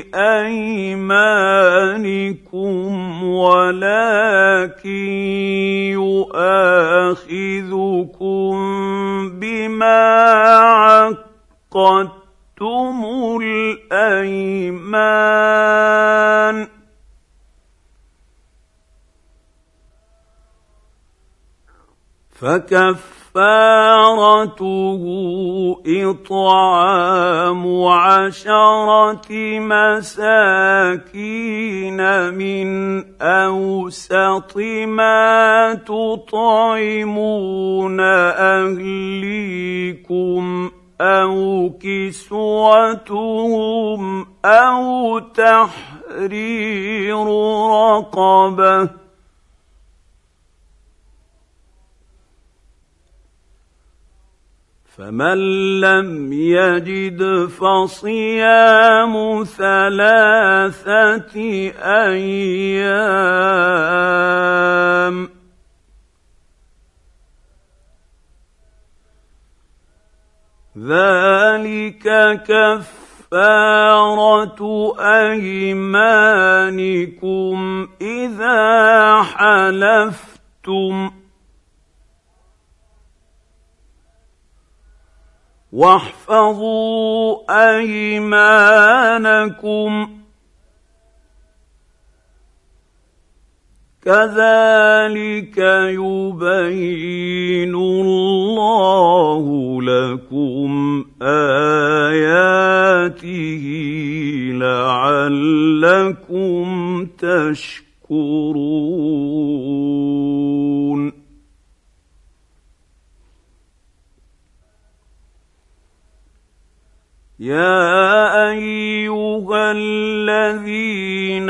أيمانكم ولكن يؤاخذكم بما عقدتم الأيمان فكفارته كفارته إطعام عشرة مساكين من أوسط ما تطعمون أهليكم أو كسوتهم أو تحرير رقبة، فمن لم يجد فصيام ثلاثة أيام، ذلك كفارة أيمانكم إذا حلفتم، واحفظوا أيمانكم، كذلك يبين الله لكم آياته لعلكم تشكرون. يا أيها الذين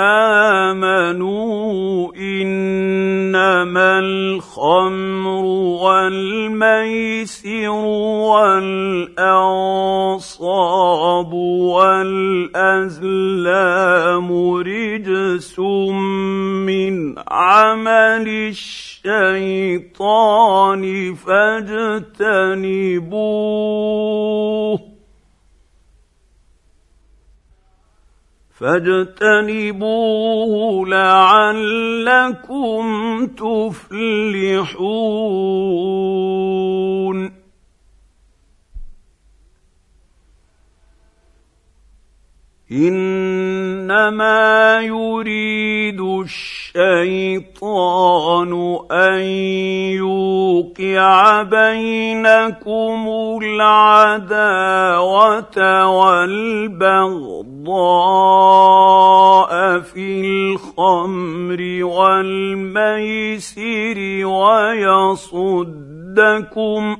آمنوا إنما الخمر والميسر والأنصاب والأزلام رجس من عمل الشيطان فاجتنبوه فاجتنبوه لعلكم تفلحون. إنما يريد الشيطان أن يوقع بينكم العداوة والبغضاء في الخمر والميسر ويصدكم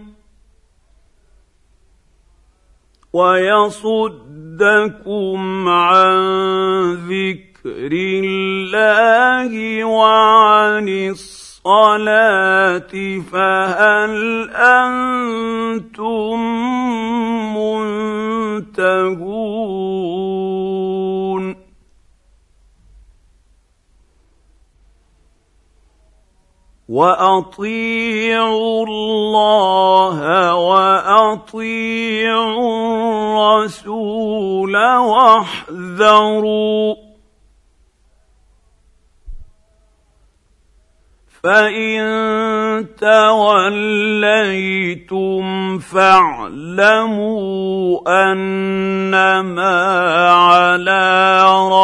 ويصدكم عن ذكر الله وعن الصلاة فهل أنتم منتهون؟ وأطيعوا الله وأطيعوا الرسول واحذروا، فإن توليتم فاعلموا أنما على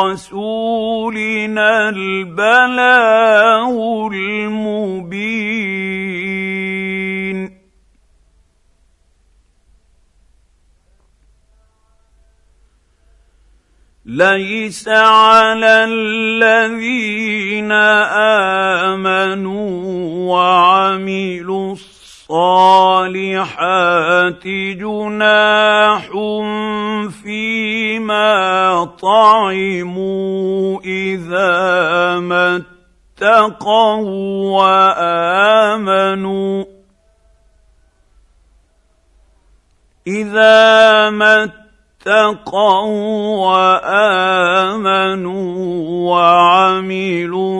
رسولنا البلاغ المبين. ليس على الذين آمنوا وعملوا الصالحات جناح فيما طعموا إذا ما اتقوا وآمنوا إذا ما اتقوا وآمنوا وعملوا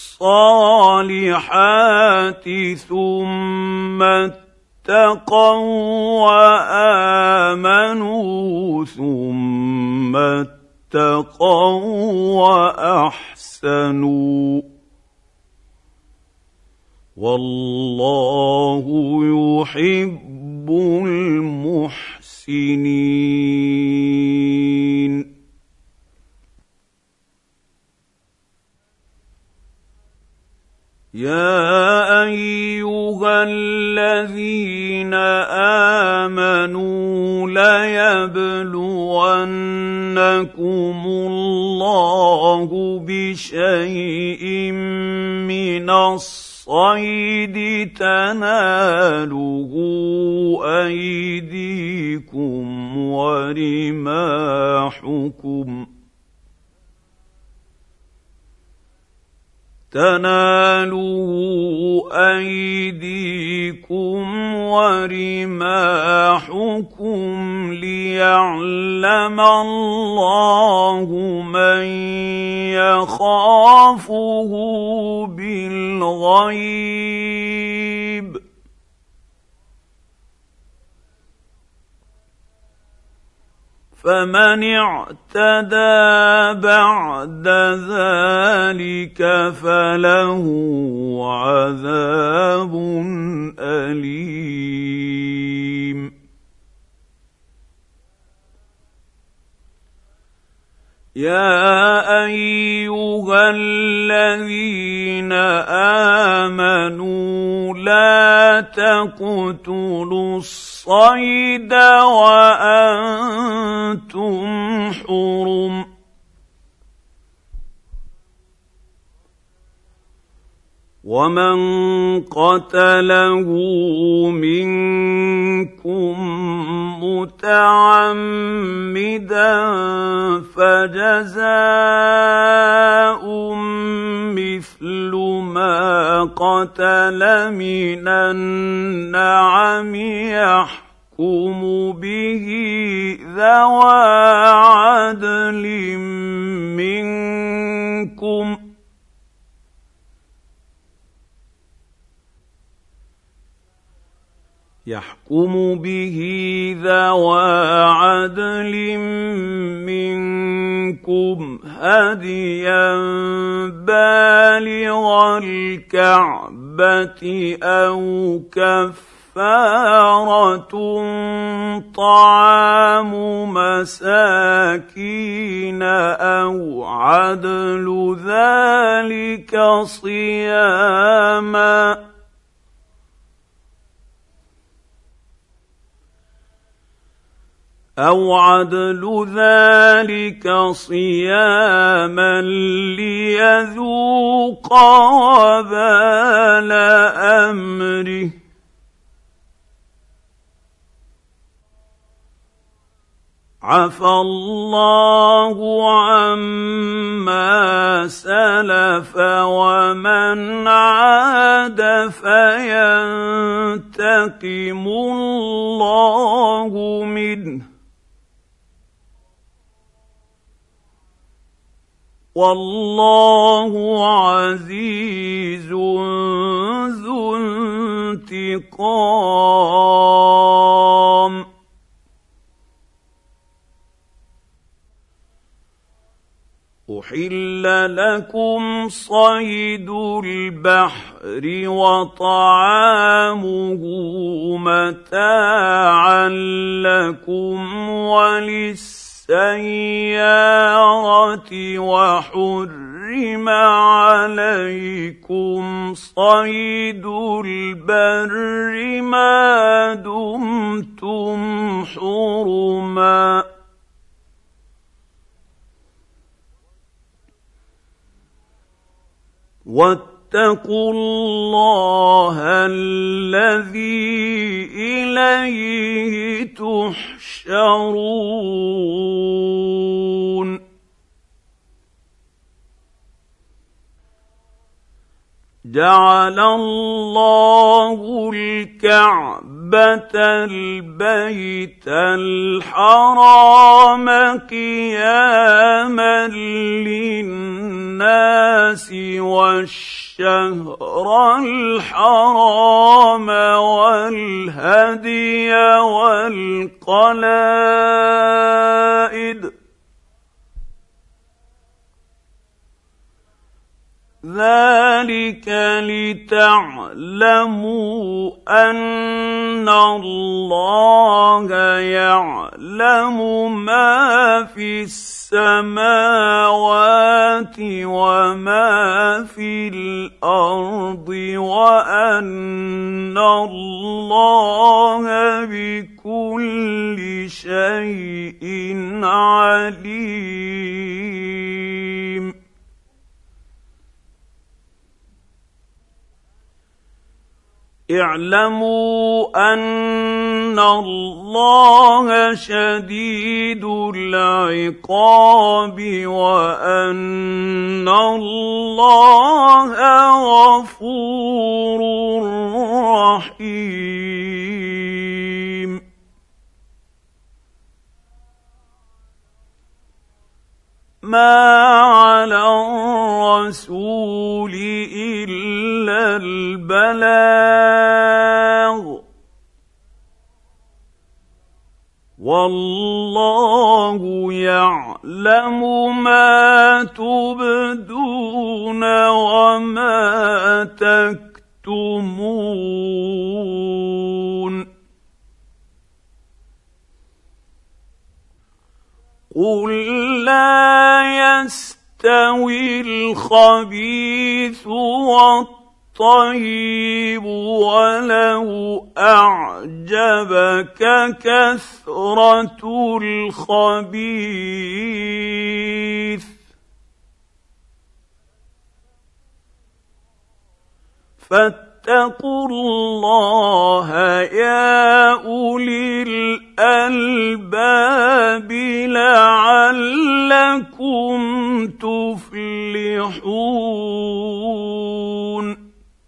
الصالحات ثم اتقوا وآمنوا ثم اتقوا وأحسنوا والله يحب المحسنين. يا أيها الذين آمنوا ليبلونكم الله بشيء من الصيد تناله أيديكم ورماحكم تناله أيديكم ورماحكم ليعلم الله من يخافه بالغيب فمن اعتدى بعد ذلك فله عذاب أليم. يا أيها الذين آمنوا لا تقتلوا الصيد وأنتم حرم ومن قتله منكم متعمدا فجزاء مثل ما قتل من النعم يحكم به ذوى عدل منكم يحكم به ذوى عدل منكم هديا بالغ الكعبة أو كفارة طعام مساكين أو عدل ذلك صياما أو عدل ذلك صياما ليذوق وبال أمره عفى الله عما سلف ومن عاد فينتقم الله منه والله عزيز ذو انتقام. أحل لكم صيد البحر وطعامه متاعا لكم وللسيارة وحرم عليكم صيد البر ما دمتم حرما واتقوا الله الذي إليه تحشرون. جعل الله الكعبة البيت الحرام قياما للناس والشهر الحرام والهدي والقلائد ذلك لتعلموا أن الله يعلم ما في السماوات وما في الأرض وأن الله بكل شيء عليم. اعلموا أن الله شديد العقاب وأن الله غفور رحيم. ما على الرسول إلا البلاغ والله يعلم ما تبدون وما تكتمون. قل لا يستوي الخبيث والطيب ولو أعجبك كثرة الخبيث فاتقوا الله يا أولي الألباب لعلكم تفلحون.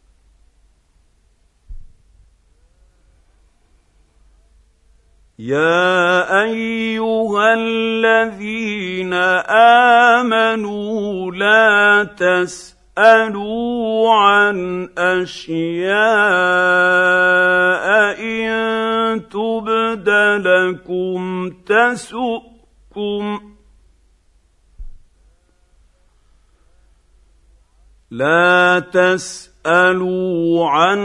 يا أيها الذين آمنوا لا تسألوا اسألوا عن أشياء إن تبد لكم تسؤكم لا تسألوا عن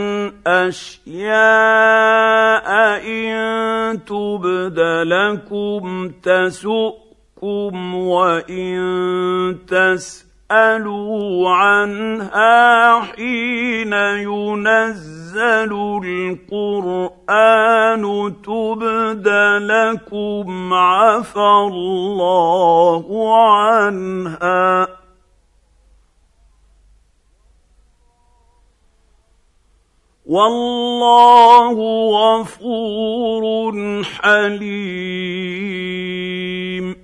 أشياء إن تبد لكم تسؤكم وإن تسألوا اسألوا عنها حين ينزل القرآن تبد لكم عفى الله عنها والله غفور حليم.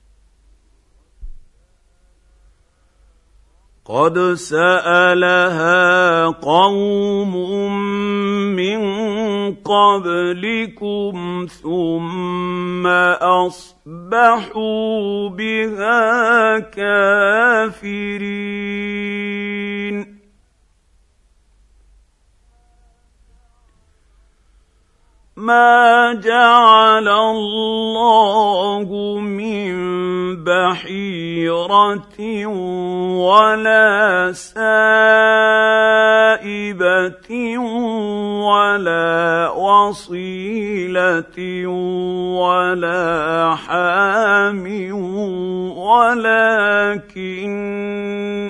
قد سألها قوم من قبلكم ثم أصبحوا بها كافرين. ما جعل الله من بحيرة ولا سائبة ولا وصيلة ولا حام ولكن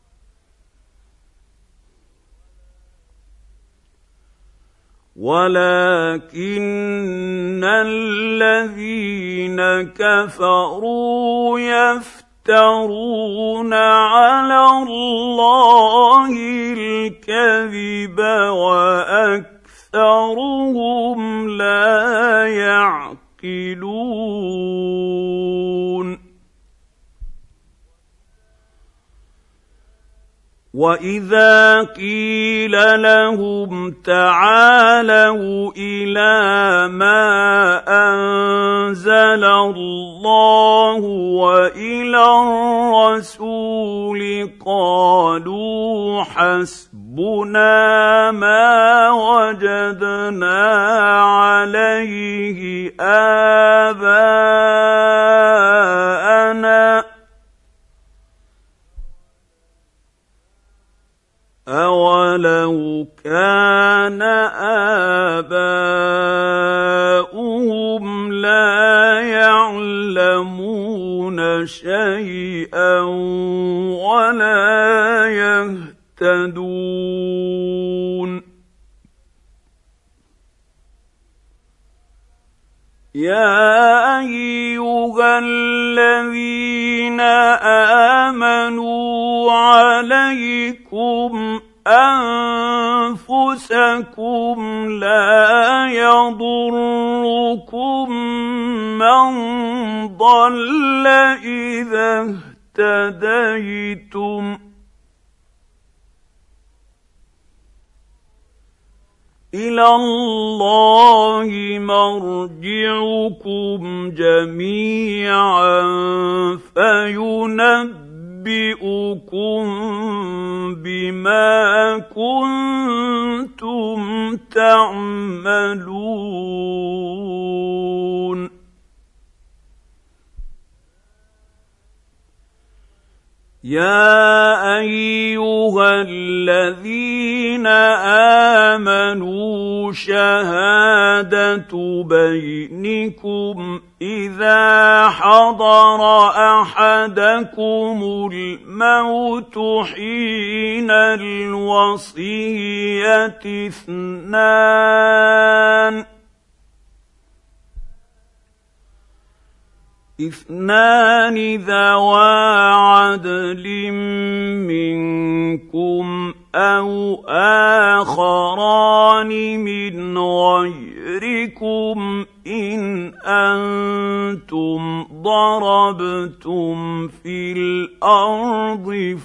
ولكن الذين كفروا يفترون على الله الكذب وأكثرهم لا يعقلون. وَإِذَا قِيلَ لَهُمْ تَعَالَوْا إِلَىٰ مَا أَنزَلَ اللَّهُ وَإِلَى الرَّسُولِ قَالُوا حَسْبُنَا مَا وَجَدْنَا عَلَيْهِ آبَاءَنَا أَوَلَوْ كَانَ آبَاؤُهُمْ لَا يَعْلَمُونَ شَيْئًا وَلَا يهتدون يا أيها الذين آمنوا عليكم أنفسكم لا يضركم من ضل إذا اهتديتم إلى الله مرجعكم جميعا فينبئكم بما كنتم تعملون يا أيها الذين آمنوا شهادة بينكم إذا حضر أحدكم الموت حين الوصية اثنان اثنان ذوى عدل منكم أو آخران من غيركم إن أنتم ضربتم في الأرض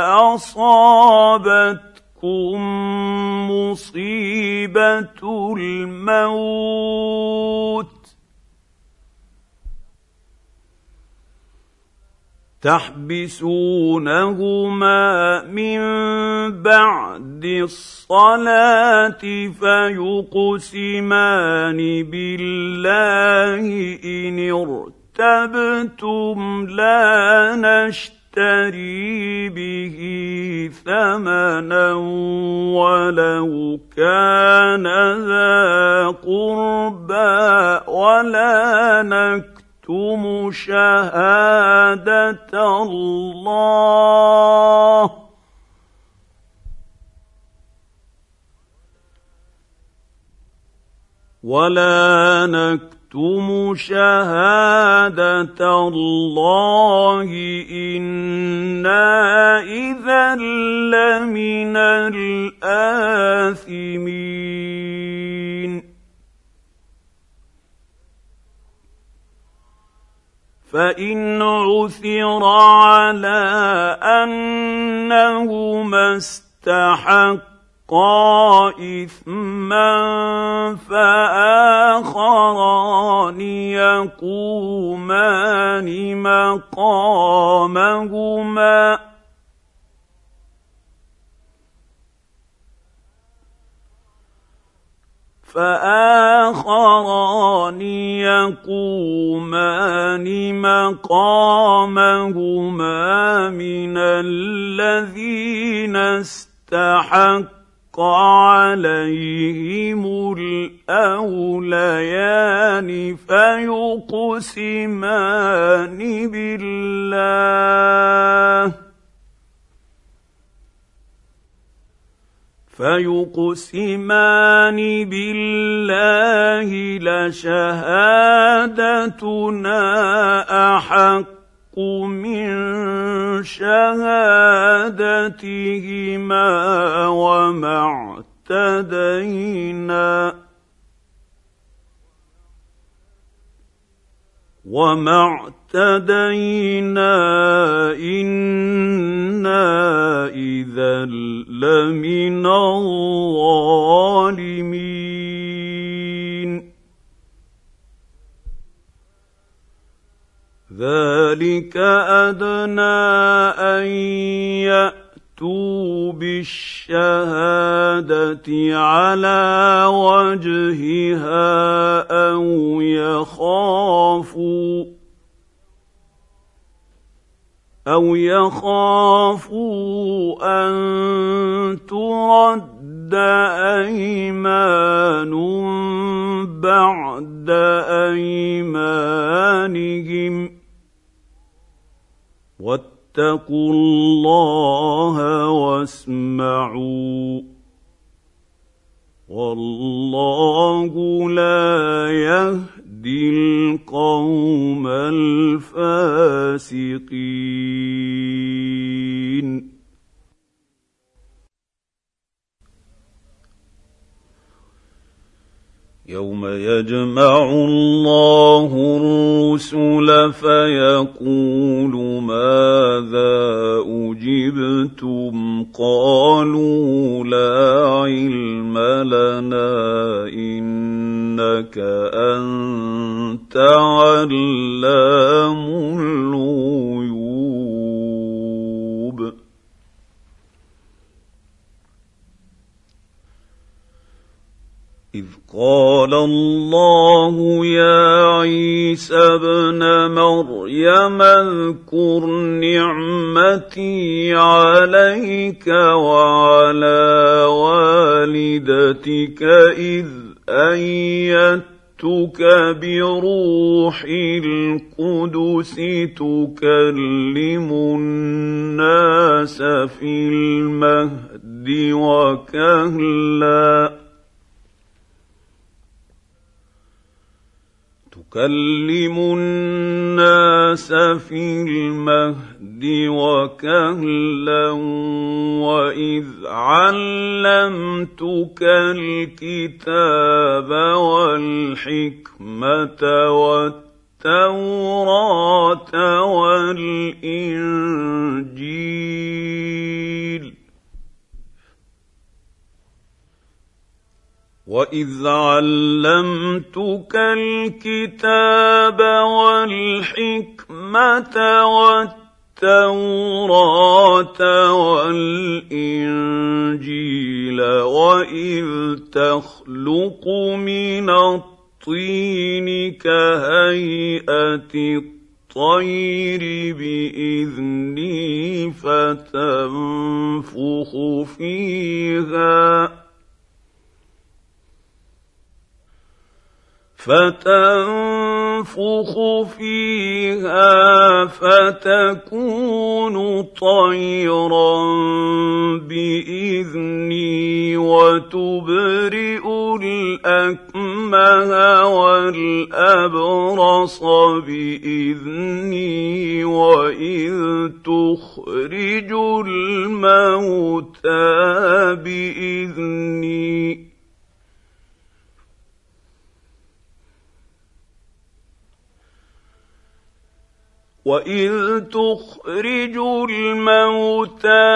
فأصابتكم مصيبة الموت تحبسونهما من بعد الصلاة فيقسمان بالله إن ارتبتم لا نشتري به ثمنا ولو كان ذا قربى ولا نكتم تُمُ شهادة الله ولا نكتم شهادة الله إنا إذا لمن الآثمين فإن عثر على أنهما استحقا إثما فآخران يقومان مقامهما فآخران يقومان مقامهما من الذين استحق عليهم الأوليان فيقسمان بالله فيقسمان بالله لشهادتنا أحق من شهادتهما وما اعتدينا وما اعتدينا إنا إذا لمن الظالمين ذلك أدنى أن يأتوا بالشهادة على وجهها أو يخافوا أو يخافوا أن ترد أيمان بعد أيمانهم فاتقوا الله واسمعوا والله لا يهدي القوم الفاسقين. يوم يجمع الله الرسل فيقول ماذا أجبتم قالوا لا علم لنا إنك أنت علام الغيوب. إذ قال الله يا عيسى ابن مريم اذكر نعمتي عليك وعلى والدتك إذ أيدتك بروح القدس تكلم الناس في المهد وكهلا تكلم الناس في المهد وكهلا وإذ علمتك الكتاب والحكمة والتوراة والإنجيل وإذ علمتك الكتاب والحكمة والتوراة والإنجيل وإذ تخلق من الطين كهيئة الطير بإذني فتنفخ فيها فتنفخ فيها فتكون طيرا بإذني وتبرئ الأكمه والأبرص بإذني وإذ تخرج الموتى بإذني وإذ تخرج الموتى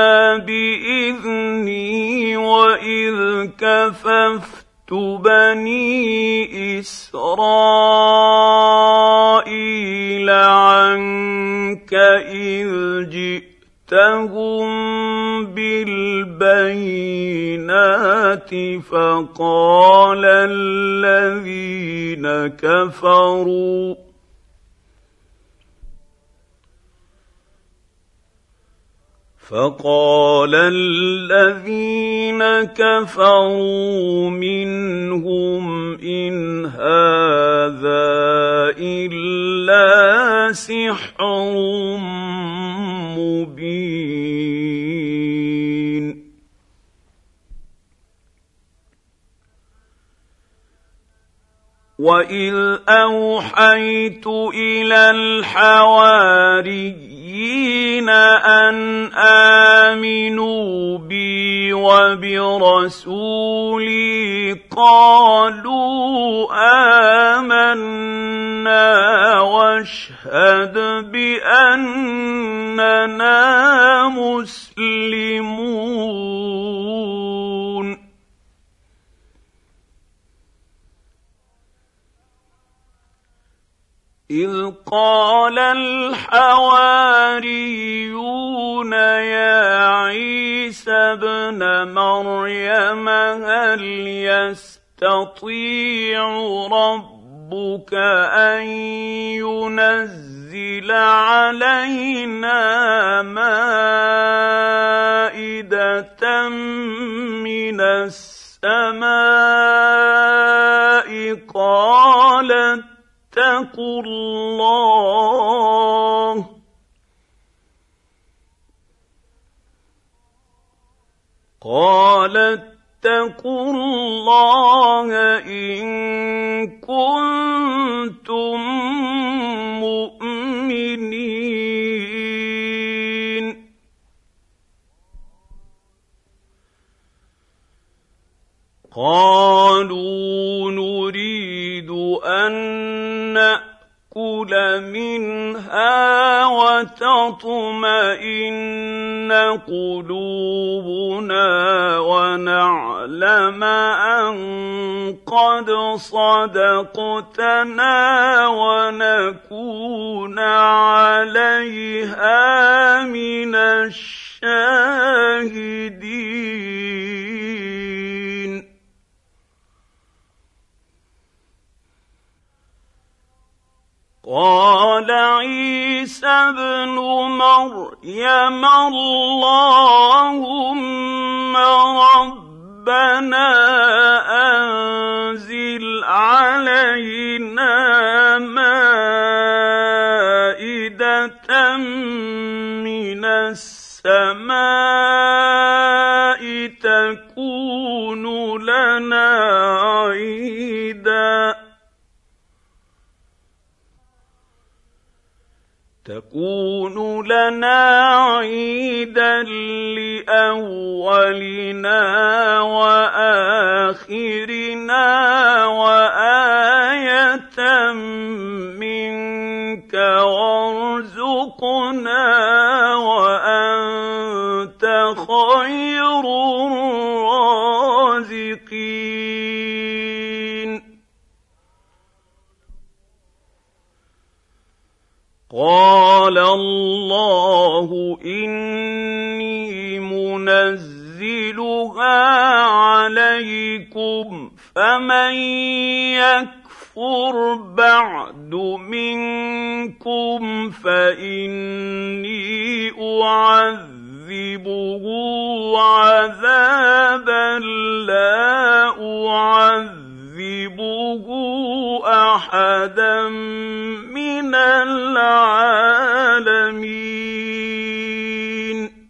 بإذني وإذ كففت بني إسرائيل عنك إذ جئتهم بالبينات فقال الذين كفروا فقال الذين كفروا منهم إن هذا إلا سحر مبين. وإذ أوحيت إلى الحواريين أن آمنوا بي وبرسولي قالوا آمنا واشهد بأننا مسلمون. إذ قال الحواريون يا عيسى ابن مريم هل يستطيع ربك أن ينزل علينا مائدة من السماء قالت اتقوا الله قال اتقوا الله إن كنتم مؤمنين قالوا نريد أن نأكل منها وتطمئن قلوبنا ونعلم أن قد صدقتنا ونكون عليها من الشاهدين قال عيسى ابن مريم اللهم ربنا أنزل علينا مائدة من السماء تكون لنا عيداً تكون لنا عيدا لأولنا وآخرنا وآية منك وارزقنا وأنت خير الرازقين قال الله إني منزلها عليكم فمن يكفر بعد منكم فإني أعذبه عذابا لا أعذبه أحدا من العالمين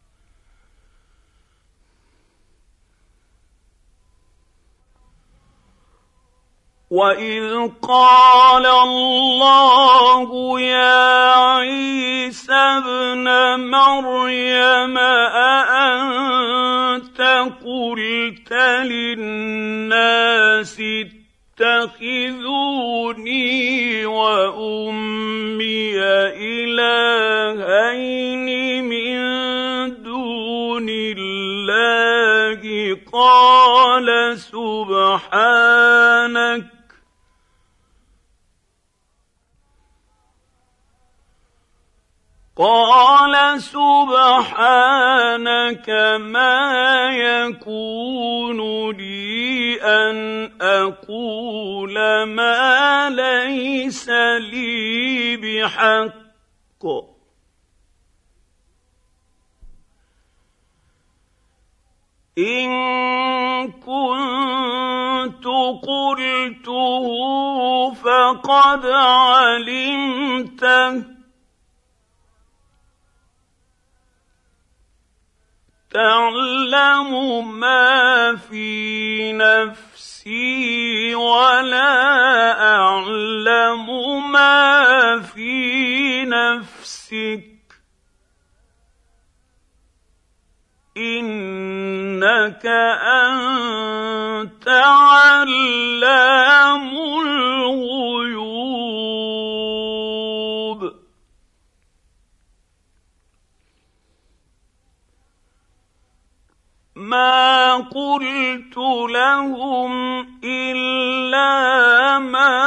وإذ قال الله يا عيسى ابن مريم أأنت قلت للناس اتخذوني وأمي إلهين من دون الله قال سبحانك قال سبحانك ما يكون لي أن أقول ما ليس لي بحق إن كنت قلته فقد علمته تعلم ما في نفسي ولا أعلم ما في نفسك إنك أنت علام الغيوب ما قلت لهم إلا ما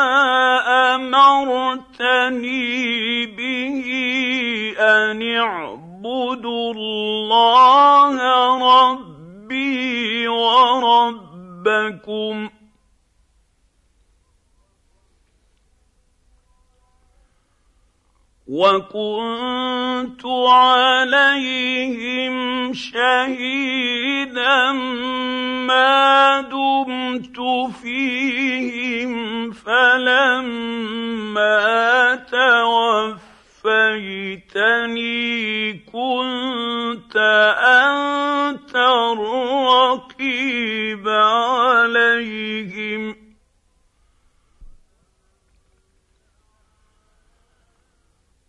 أمرتني به أن اعبدوا الله ربي وربكم وكنت عليهم شهيدا ما دمت فيهم فلما توفيتني كنت أنت الرقيب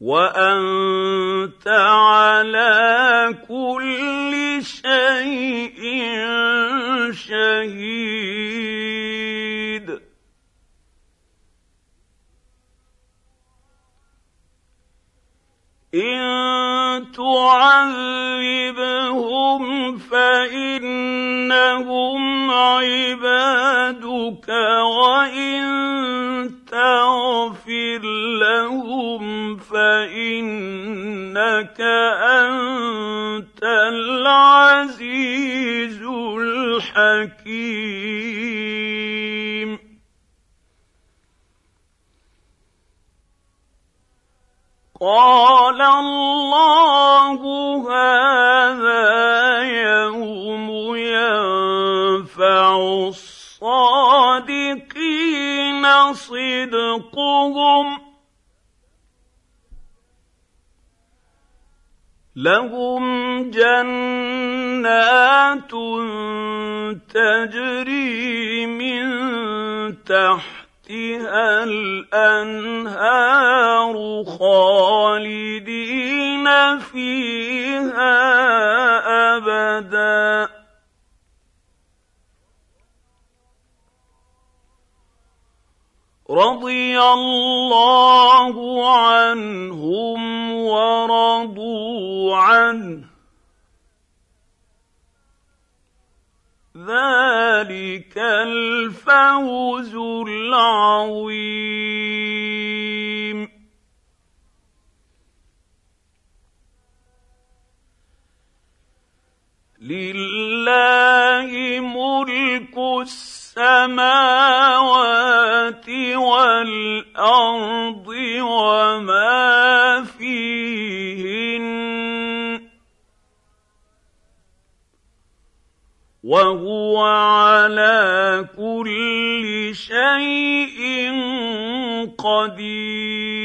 وأنت على كل شيء شهيد إن تعذبهم فإنهم عبادك وإن تغفر لهم فإنك أنت العزيز الحكيم قال الله هذا يوم ينفع الصادقين صدقهم لهم جنات تجري من تحتها الأنهار خالدين فيها أبدا رضي الله عنهم ورضوا عنه ذلك الفوز العظيم لله ملك السماوات والأرض وما فيهن وهو على كل شيء قدير